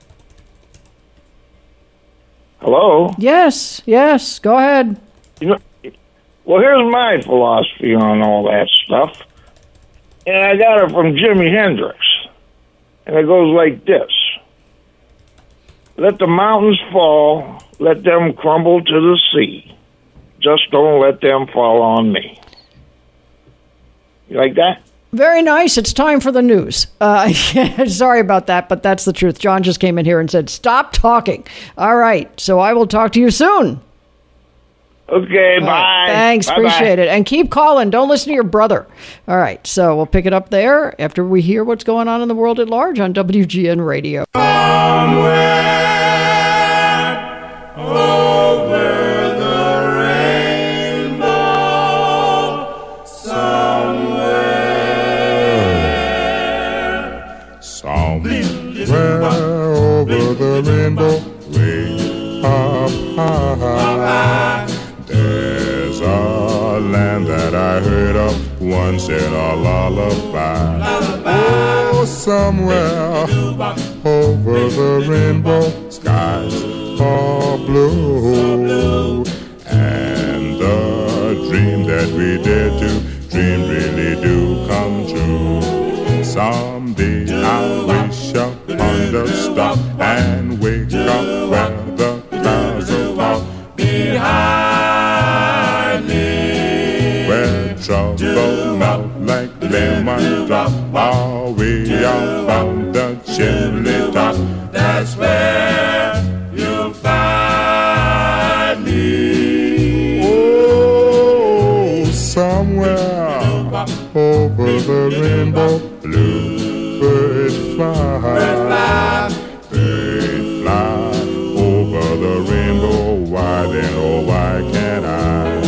Hello? Yes, go ahead. Well, here's my philosophy on all that stuff. And I got it from Jimi Hendrix. And it goes like this. Let the mountains fall, let them crumble to the sea. Just don't let them fall on me. You like that? Very nice. It's time for the news. Sorry about that, but that's the truth. John just came in here and said, stop talking. All right. So I will talk to you soon. Okay, bye. Right, thanks. Bye-bye. Appreciate it. And keep calling. Don't listen to your brother. All right. So we'll pick it up there after we hear what's going on in the world at large on WGN Radio. Over the rainbow, way up high, there's a land that I heard of once in a lullaby. Oh, somewhere over the rainbow, skies are blue, and the dream that we did to dream really do come true. Someday I wish upon the star and wake up where the clouds are far behind me, where trouble melt like lemon drop away up on the chimney top. That's where you'll find me. Oh, somewhere over the rainbow, bluebirds fly. Birds fly over the rainbow. Why then, oh, why can't I?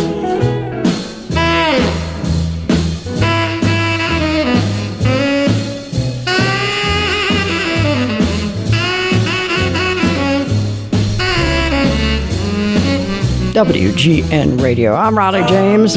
WGN Radio. I'm Raleigh James.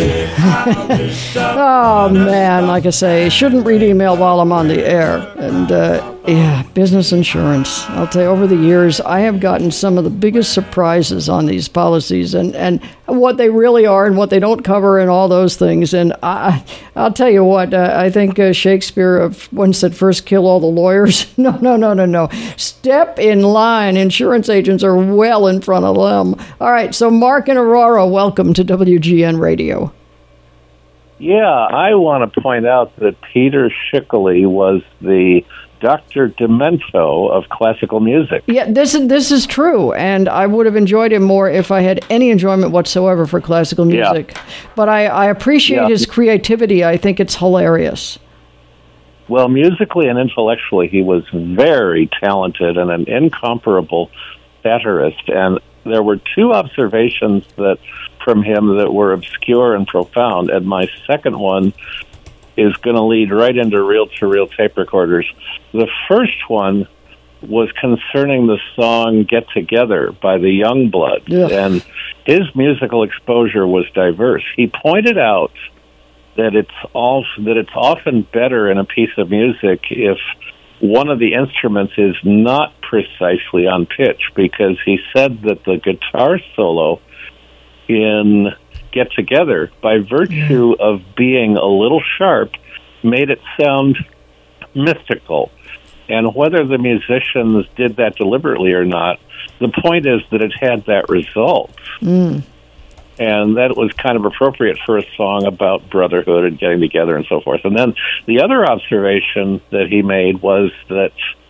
Oh, man, like I say, shouldn't read email while I'm on the air. And, business insurance. I'll tell you, over the years, I have gotten some of the biggest surprises on these policies and what they really are and what they don't cover and all those things. And I'll tell you what, I think Shakespeare once said, first kill all the lawyers. No. Step in line. Insurance agents are well in front of them. All right, so Mark and Aurora, welcome to WGN Radio. Yeah, I want to point out that Peter Schickele was the Dr. Demento of classical music. Yeah, this is true, and I would have enjoyed him more if I had any enjoyment whatsoever for classical music. Yeah. But I appreciate his creativity. I think it's hilarious. Well, musically and intellectually, he was very talented and an incomparable satirist. And there were two observations from him that were obscure and profound. And my second one is going to lead right into reel-to-reel tape recorders. The first one was concerning the song Get Together by the Youngbloods, and his musical exposure was diverse. He pointed out that it's often better in a piece of music if one of the instruments is not precisely on pitch, because he said that the guitar solo in Get Together, by virtue of being a little sharp, made it sound mystical. And whether the musicians did that deliberately or not, the point is that it had that result. Mm. And that was kind of appropriate for a song about brotherhood and getting together and so forth. And then the other observation that he made was that,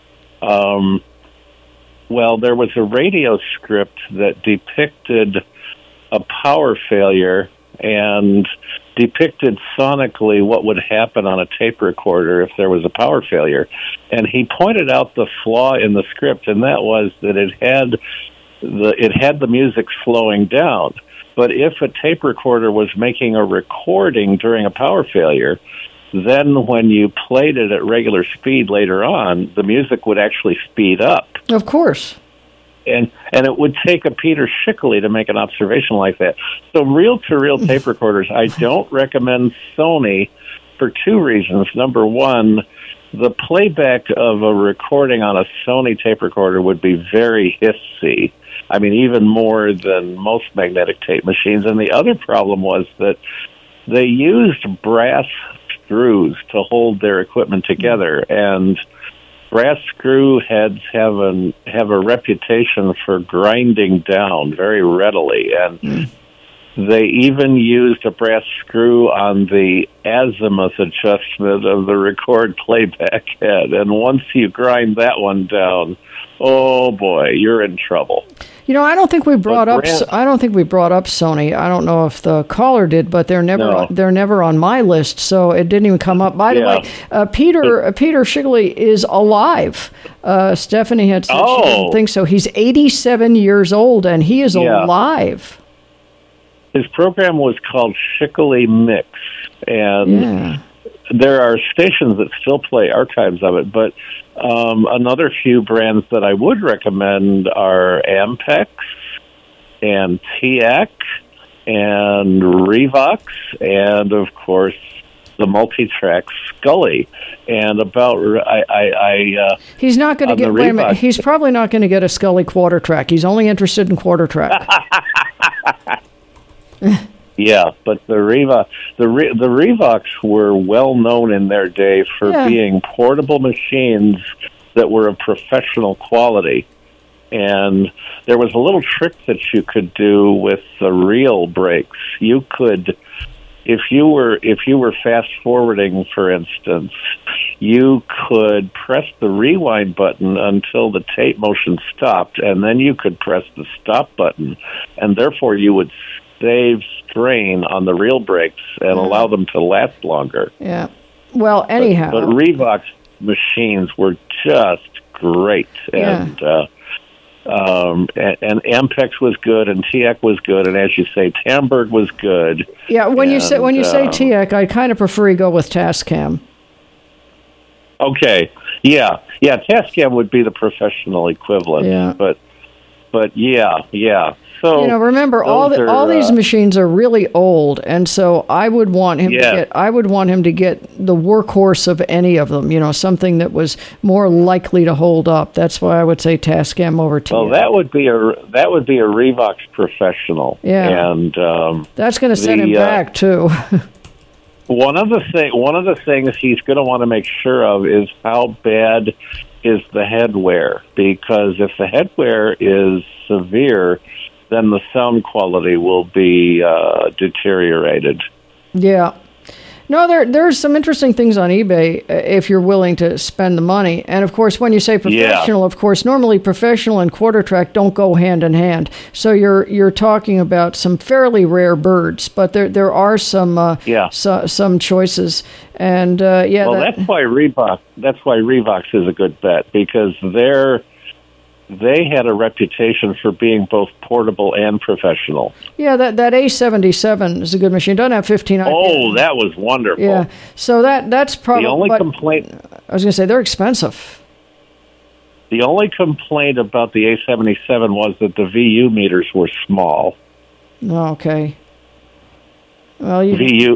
there was a radio script that depicted a power failure and depicted sonically what would happen on a tape recorder if there was a power failure. And he pointed out the flaw in the script, and that was that it had the music slowing down. But if a tape recorder was making a recording during a power failure, then when you played it at regular speed later on, the music would actually speed up. Of course. And it would take a Peter Schickele to make an observation like that. So reel-to-reel tape recorders, I don't recommend Sony for two reasons. Number one, the playback of a recording on a Sony tape recorder would be very hissy. I mean, even more than most magnetic tape machines. And the other problem was that they used brass screws to hold their equipment together, and brass screw heads have a reputation for grinding down very readily, and they even used a brass screw on the azimuth adjustment of the record playback head, and once you grind that one down, oh boy, you're in trouble. You know, I don't think we brought up Sony. I don't know if the caller did, but they're never on my list, so it didn't even come up. By the way, Peter Schickele is alive. Stephanie had said she didn't think so. He's 87 years old, and he is alive. His program was called Schickele Mix, and there are stations that still play archives of it, but another few brands that I would recommend are Ampex and TEAC and Revox and, of course, the multi-track Scully. And he's not going to get. Wait a minute. He's probably not going to get a Scully quarter track. He's only interested in quarter track. Yeah, but the Revox were well known in their day for being portable machines that were of professional quality. And there was a little trick that you could do with the reel brakes. You could, if you were fast forwarding, for instance, you could press the rewind button until the tape motion stopped, and then you could press the stop button, and therefore you would save strain on the reel brakes and allow them to last longer. Yeah. Well, anyhow. But Revox machines were just great. And Ampex was good, and TEAC was good, and as you say, Tamberg was good. Yeah, when you say TEAC, I kind of prefer you go with Tascam. Okay. Yeah, Tascam would be the professional equivalent. Yeah. But yeah. So remember all these machines are really old, and so I would want him to get the workhorse of any of them. Something that was more likely to hold up. That's why I would say Tascam over TEAC. Well, that would be a Revox Professional. Yeah, and that's going to set him back too. One of the things he's going to want to make sure of is how bad is the headwear, because if the headwear is severe, then the sound quality will be deteriorated. Yeah. No, there's some interesting things on eBay if you're willing to spend the money. And, of course, when you say professional, of course, normally professional and quarter track don't go hand in hand. So you're talking about some fairly rare birds, but there are some some choices. And, that's why Revox is a good bet, because they had a reputation for being both portable and professional. Yeah, that A77 is a good machine. It doesn't have 15 RPM. Oh, that was wonderful. Yeah, so that's probably... The only complaint... I was going to say, they're expensive. The only complaint about the A77 was that the VU meters were small. Oh, okay. Well,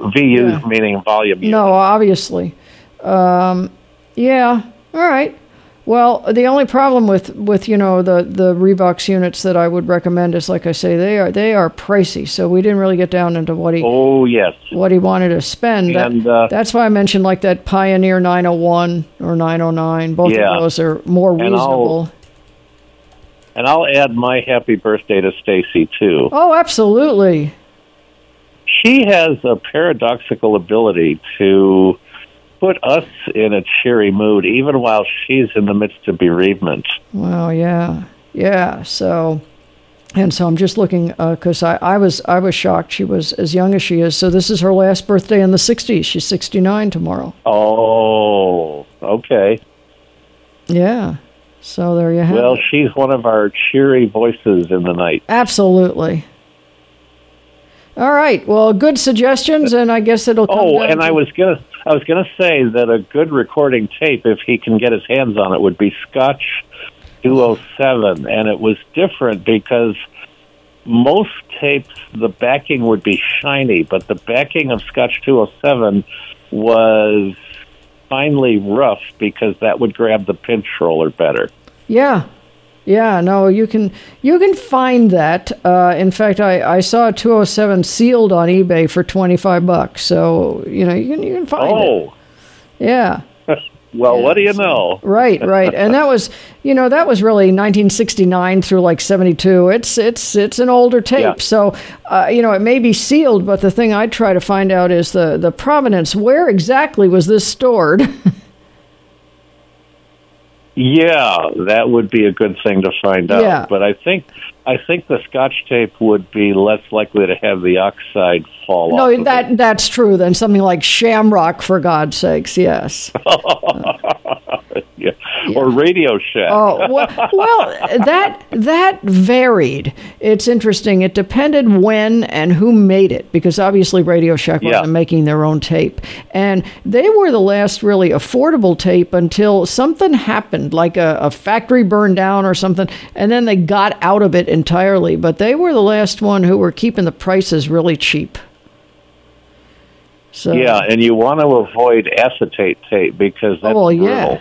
VUs meaning volume unit. No, obviously. All right. Well, the only problem with the Revox units that I would recommend is, like I say, they are pricey. So we didn't really get down into what he wanted to spend. And that's why I mentioned like that Pioneer 901 or 909. Both of those are more reasonable. And I'll add my happy birthday to Stacy too. Oh, absolutely. She has a paradoxical ability to put us in a cheery mood, even while she's in the midst of bereavement. Well, yeah. So I'm just looking because I was shocked she was as young as she is. So this is her last birthday in the 60s. She's 69 tomorrow. Oh, okay. Yeah. So there you have it. Well, she's one of our cheery voices in the night. Absolutely. All right. Well, good suggestions, and I guess it'll come down and I was gonna say that a good recording tape, if he can get his hands on it, would be Scotch 207, and it was different because most tapes the backing would be shiny, but the backing of Scotch 207 was finely rough because that would grab the pinch roller better. Yeah. No, you can find that. In fact, I saw a 207 sealed on eBay for $25. So you can find it. Yeah. Well, what do you know? Right, and that was really 1969 through like 72. It's an older tape, Yeah. so it may be sealed, but the thing I try to find out is the provenance. Where exactly was this stored? Yeah, that would be a good thing to find out. Yeah. But I think the Scotch tape would be less likely to have the oxide fall off. No, that's true. Than something like Shamrock, for God's sakes. Yes. Yeah. Or Radio Shack. Oh, well, that varied. It's interesting. It depended when and who made it, because obviously Radio Shack wasn't making their own tape. And they were the last really affordable tape until something happened, like a factory burned down or something, and then they got out of it entirely. But they were the last one who were keeping the prices really cheap. So, yeah, and you want to avoid acetate tape because that's brutal.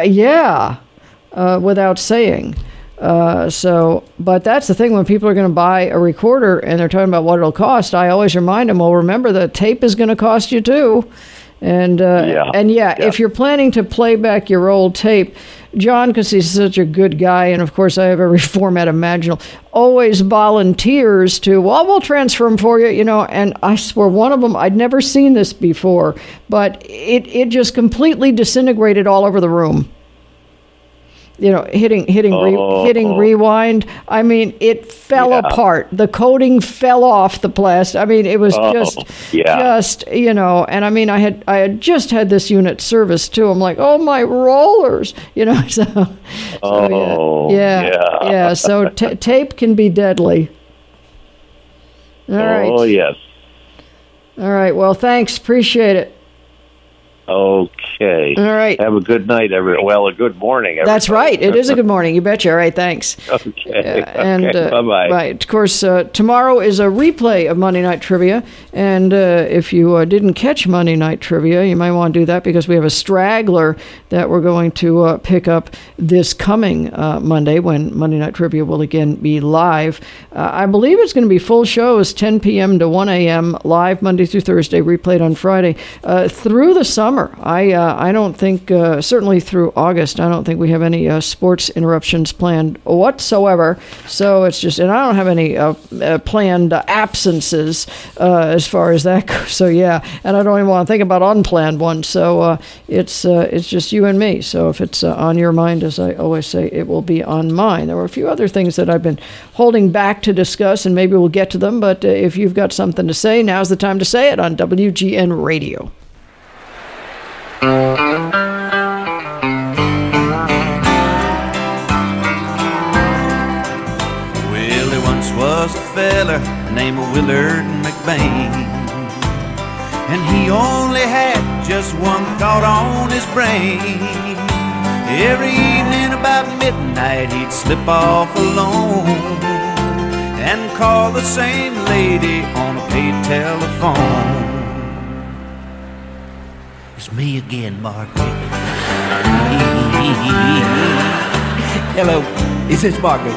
Without saying. But that's the thing, when people are going to buy a recorder and they're talking about what it'll cost, I always remind them, well, remember the tape is going to cost you too. And if you're planning to play back your old tape, John, because he's such a good guy, and of course I have every format imaginable, always volunteers to, well, we'll transfer them for you, and I swear one of them, I'd never seen this before, but it just completely disintegrated all over the room. Hitting rewind. I mean, it fell apart. The coating fell off the plastic. I mean, it was and I mean, I had just had this unit serviced too. I'm like, oh, my rollers, So tape can be deadly. All right. Oh, yes. All right. Well, thanks. Appreciate it. Okay. All right. Have a good night, everyone. Well, a good morning, everyone. That's right. It is a good morning. You betcha. All right. Thanks. Okay. Bye-bye. Right. Of course, tomorrow is a replay of Monday Night Trivia. And if you didn't catch Monday Night Trivia, you might want to do that, because we have a straggler that we're going to pick up this coming Monday, when Monday Night Trivia will again be live. I believe it's going to be full shows, 10 p.m. to 1 a.m., live Monday through Thursday, replayed on Friday, through the summer. I don't think, certainly through August, I don't think we have any sports interruptions planned whatsoever. So it's just, and I don't have any planned absences as far as that goes. So yeah, and I don't even want to think about unplanned ones. So it's just you and me. So if it's on your mind, as I always say, it will be on mine. There were a few other things that I've been holding back to discuss, and maybe we'll get to them. But if you've got something to say, now's the time to say it on WGN Radio. Well, there once was a feller named Willard McBain, and he only had just one thought on his brain. Every evening about midnight he'd slip off alone and call the same lady on a paid telephone. It's me again, Margaret. Hello, is this Margaret?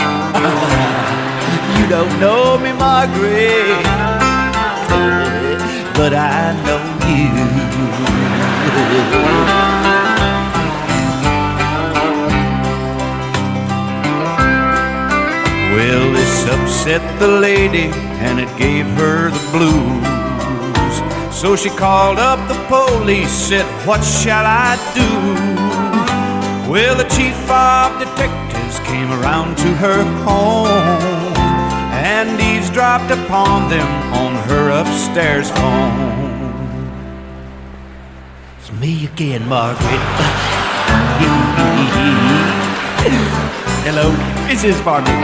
You don't know me, Margaret, but I know you. Well, this upset the lady and it gave her the blues. So she called up the police, said, what shall I do? Well, the chief of detectives came around to her home and eavesdropped upon them on her upstairs phone. It's me again, Margaret. Hello, this is Margaret.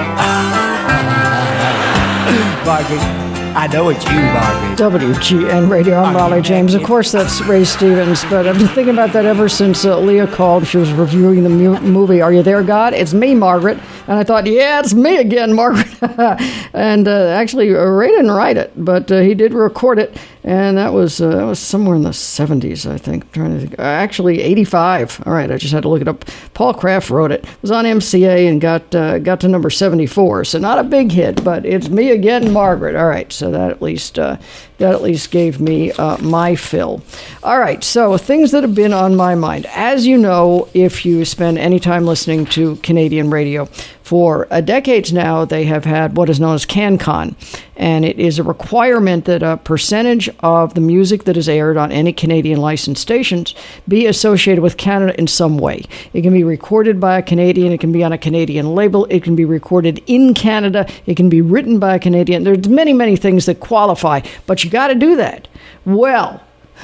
Margaret, I know it's you, Margaret. WGN Radio, I'm Raleigh James. Of course, that's Ray Stevens, but I've been thinking about that ever since Leah called. She was reviewing the movie, Are You There, God? It's me, Margaret. And I thought, yeah, it's me again, Margaret. And actually, Ray didn't write it, but he did record it. And that was somewhere in the 70s, I think. I'm trying to think. Actually, 85. All right, I just had to look it up. Paul Kraft wrote it. It was on MCA and got to number 74. So not a big hit, but it's me again, Margaret. All right, so that at least gave me my fill. All right, so things that have been on my mind. As you know, if you spend any time listening to Canadian radio, for decades now, they have had what is known as CanCon, and it is a requirement that a percentage of the music that is aired on any Canadian licensed stations be associated with Canada in some way. It can be recorded by a Canadian, it can be on a Canadian label, it can be recorded in Canada, it can be written by a Canadian. There's many, many things that qualify, but you got to do that. Well,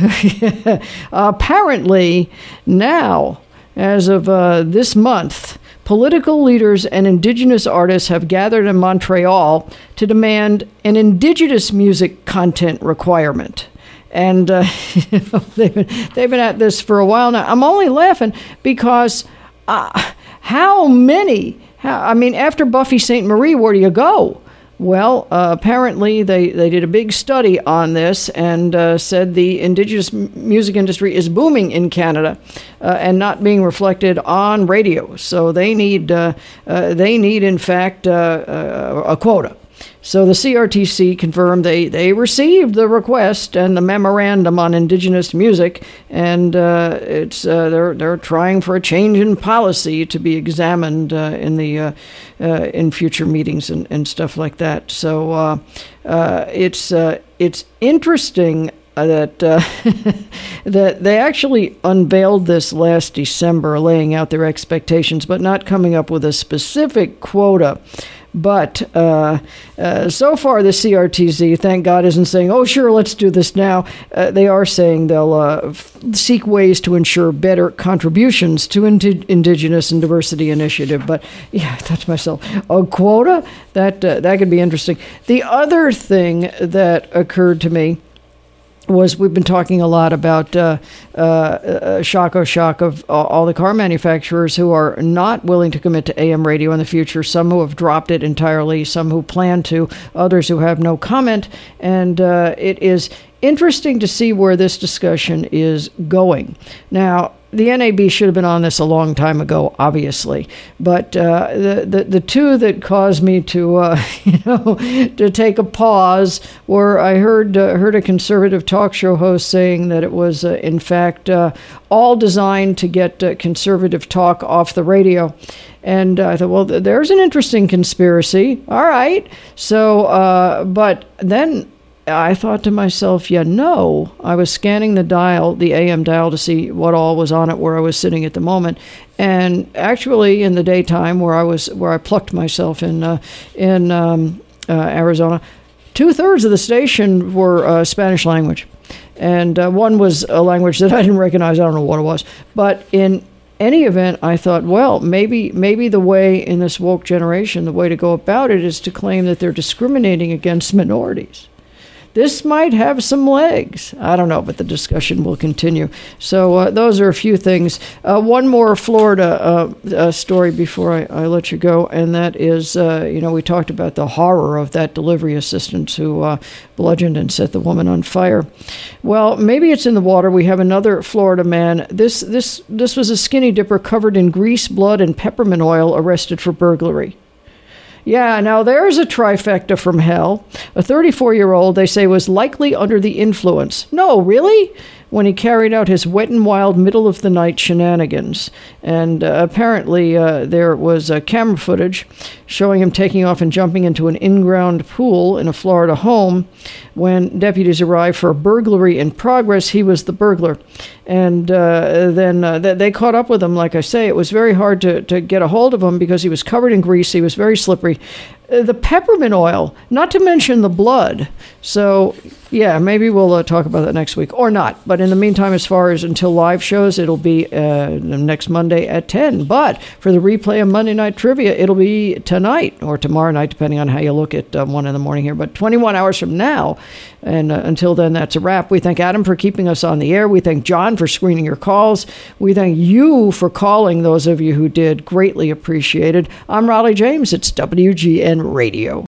apparently now, as of this month, political leaders and Indigenous artists have gathered in Montreal to demand an Indigenous music content requirement. And they've been at this for a while now. I'm only laughing because after Buffy St. Marie, where do you go? Well, apparently they did a big study on this and said the Indigenous music industry is booming in Canada and not being reflected on radio. So they need in fact, a quota. So the CRTC confirmed they received the request and the memorandum on Indigenous music, and they're trying for a change in policy to be examined in future meetings and stuff like that. So it's interesting that that they actually unveiled this last December, laying out their expectations, but not coming up with a specific quota. But so far, the CRTC, thank God, isn't saying, oh, sure, let's do this now. They are saying they'll seek ways to ensure better contributions to Indigenous and Diversity Initiative. But, yeah, I thought to myself, a quota? That could be interesting. The other thing that occurred to me was we've been talking a lot about shock of all the car manufacturers who are not willing to commit to AM radio in the future, some who have dropped it entirely, some who plan to, others who have no comment. And it is interesting to see where this discussion is going. Now, the NAB should have been on this a long time ago, obviously, but the two that caused me to to take a pause were I heard a conservative talk show host saying that it was in fact all designed to get conservative talk off the radio. And I thought, well, there's an interesting conspiracy. All right. So, but then I thought to myself, I was scanning the dial, the AM dial, to see what all was on it where I was sitting at the moment. And actually, in the daytime, where I plucked myself in Arizona, 2/3 of the station were Spanish language, and one was a language that I didn't recognize. I don't know what it was, but in any event, I thought, well, maybe the way in this woke generation, the way to go about it is to claim that they're discriminating against minorities. this might have some legs. I don't know, but the discussion will continue. So those are a few things. One more Florida story before I let you go, and that is, we talked about the horror of that delivery assistant who bludgeoned and set the woman on fire. Well, maybe it's in the water. We have another Florida man. This was a skinny dipper covered in grease, blood, and peppermint oil, arrested for burglary. Yeah, now there's a trifecta from hell. A 34-year-old, they say, was likely under the influence. No, really? When he carried out his wet and wild middle-of-the-night shenanigans. And apparently there was camera footage showing him taking off and jumping into an in-ground pool in a Florida home. When deputies arrived for a burglary in progress, he was the burglar. And then they caught up with him, like I say. It was very hard to get a hold of him because he was covered in grease. He was very slippery. The peppermint oil, not to mention the blood. So, yeah, maybe we'll talk about that next week, or not. But in the meantime, as far as until live shows, it'll be next Monday at 10. But for the replay of Monday Night Trivia, it'll be tonight or tomorrow night, depending on how you look at 1 in the morning here. But 21 hours from now, and until then, that's a wrap. We thank Adam for keeping us on the air. We thank John for screening your calls. We thank you for calling, those of you who did. Greatly appreciated. I'm Raleigh James. It's WGN Radio.